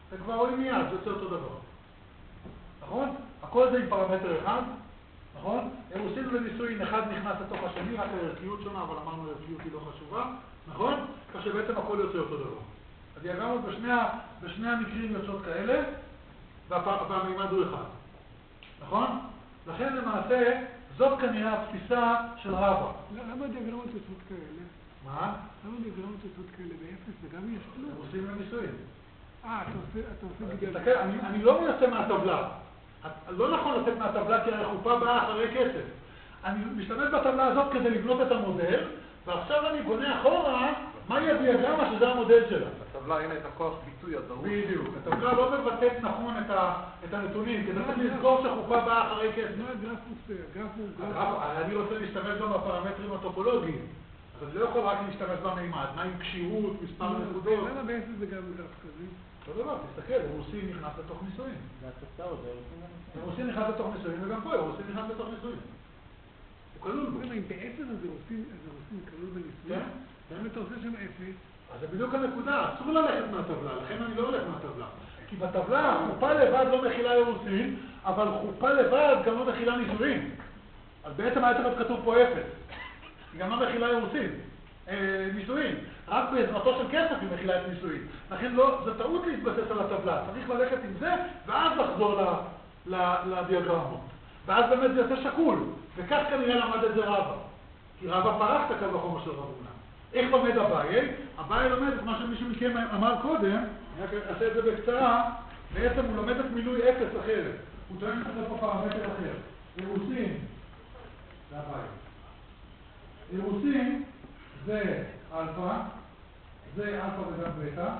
זה כבר רואים מיד, זה יוצא אותו דבר. נכון? הכל זה עם פרמטר אחד, נכון? אירוסין ונישואין, אחד נכנס לתוך השני, רק הערכיות שונה, אבל אמרנו הערכיות היא לא חשובה, נכון? כך שבעצם הכל יוצא אותו דבר. הדיאגרמות בשני המקרים יוצאות כאלה, והמימד הוא אחד. נכון? לכן למעשה, זאת כנראה התפיסה של רבא.
למה הדיאגרמות יוצאות כאלה?
מה?
למה הדיאגרמות יוצאות כאלה באפס וגם יש כלום?
אירוסין ונישואין.
אתה עושה בגלל...
תסתכל, אני לא מנסה מהטבלה. לא נכון לצאת מהטבלה כי החופה באה אחרי כסף. אני משתמש בטבלה הזאת כדי לבנות את המודל, ועכשיו אני בונה אחורה מהי הדיאגרמה שזה המודל שלה.
בטבלה אין את הכוח ביטוי הדרוש.
בדיוק. הטבלה לא מבטאת נכון את הנתונים, כדי צריך לזכור שהחופה באה אחרי כסף.
מה הגרף עושה? הגרף הוא גרף...
אני רוצה להשתמש גם בפרמטרים הטופולוגיים. אז אני לא יכול רק להשתמש במימד, מה עם קשירות, מספר נקודות.
למה באפס זה גם גרף כזה?
לא דבר, תסתכל, אירוסין נכנס לתוך נישואין. אירוסין נכנס לתוך נישואין, וגם פה אירוסין נכנס לתוך נישואין. הוא כלול בו.
אם באפס אז אירוסין כלול בנישואין, למה אתה עושה שם אפס?
אז זה בדיוק הנקודה, אסור ללכת מהטבלה, לכן אני לא הולך מהטבלה. כי בטבלה חופה לבד לא מכילה אירוסין, אבל חופה לבד גם לא מכילה נישואין. אז בעצם היה צריך להיות כתוב פה אפס. היא גם לא מכילה אירוסין. נישואין. רק בעזרתו של כסף היא מכילה את נישואין. לכן לא, זה טעות להתבסס על הטבלה. צריך ללכת עם זה, ואז לחזור לדיאגרמות. ואז באמת זה יוצא שקול. וכך כנראה למד את זה רבא. כי רבא פרח את הקו החומר של רב הונא. איך לומד אביי? אביי לומד את מה שמישהו מכם אמר קודם, אני אעשה את זה בקצרה, בעצם הוא לומד את מילוי אפס אחרת. הוא טוען שזה פה פרמטר אחר. אירוסין, זה אביי. אירוסין זה אלפא, זה אלפא וגם בטא,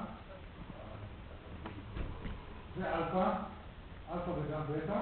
זה אלפא וגם בטא,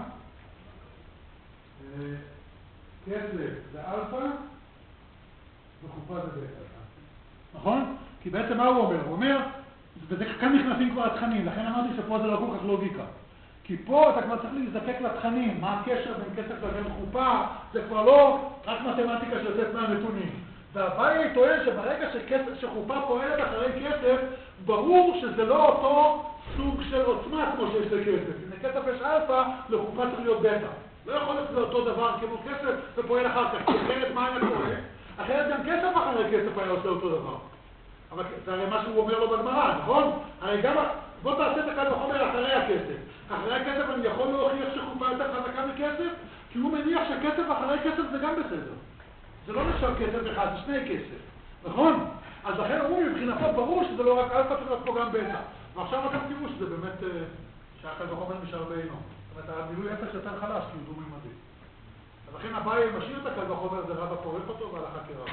כסף זה אלפא, וחופה זה בטא. נכון? כי בעצם מה הוא אומר? הוא אומר, וכאן נכנסים כבר התכנים, לכן אמרתי שפה זה לא כל כך לוגיקה. כי פה אתה כבר צריך להזדקק לתכנים, מה הקשר בין כסף לבין חופה, זה כבר לא רק מתמטיקה שיוצאת מהנתונים. והבאי טוען שברגע שחופה פועלת אחרי כסף, ברור שזה לא אותו סוג של עוצמה כמו שיש לכסף. אם לכסף יש אלפא, לחופה צריך להיות בטא. לא יכול להיות אותו דבר כמו כסף ופועל אחר כך. אחרת מה היה קורה? אחרת גם כסף אחרי כסף היה עושה אותו דבר. אבל זה הרי מה שהוא אומר לו בגמרא, נכון? הרי גם, בוא תעשה את הקל וחומר אחרי הכסף. אחרי הכסף אני יכול להוכיח שחופה יותר חזקה מכסף, כי הוא מניח שכסף אחרי כסף זה גם בסדר. זה לא נשאר כסף אחד, זה שני כסף, נכון? אז לכן הוא מבחינתו ברור שזה לא רק אלפא, צריך להיות פה גם בטא. ועכשיו אתם תראו שזה באמת, שהקל וחומר נשאר בעינו. זאת אומרת, המילוי אפס יותר חלש, כי הוא דו-ממדי. אז לכן הבאי משאיר את הקל וחומר, זה רבא פורק אותו והלכה כרבא.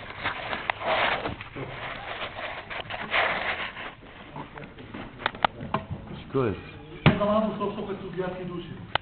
כואב.
אמרנו סוף סוף את סוגיית קידושין.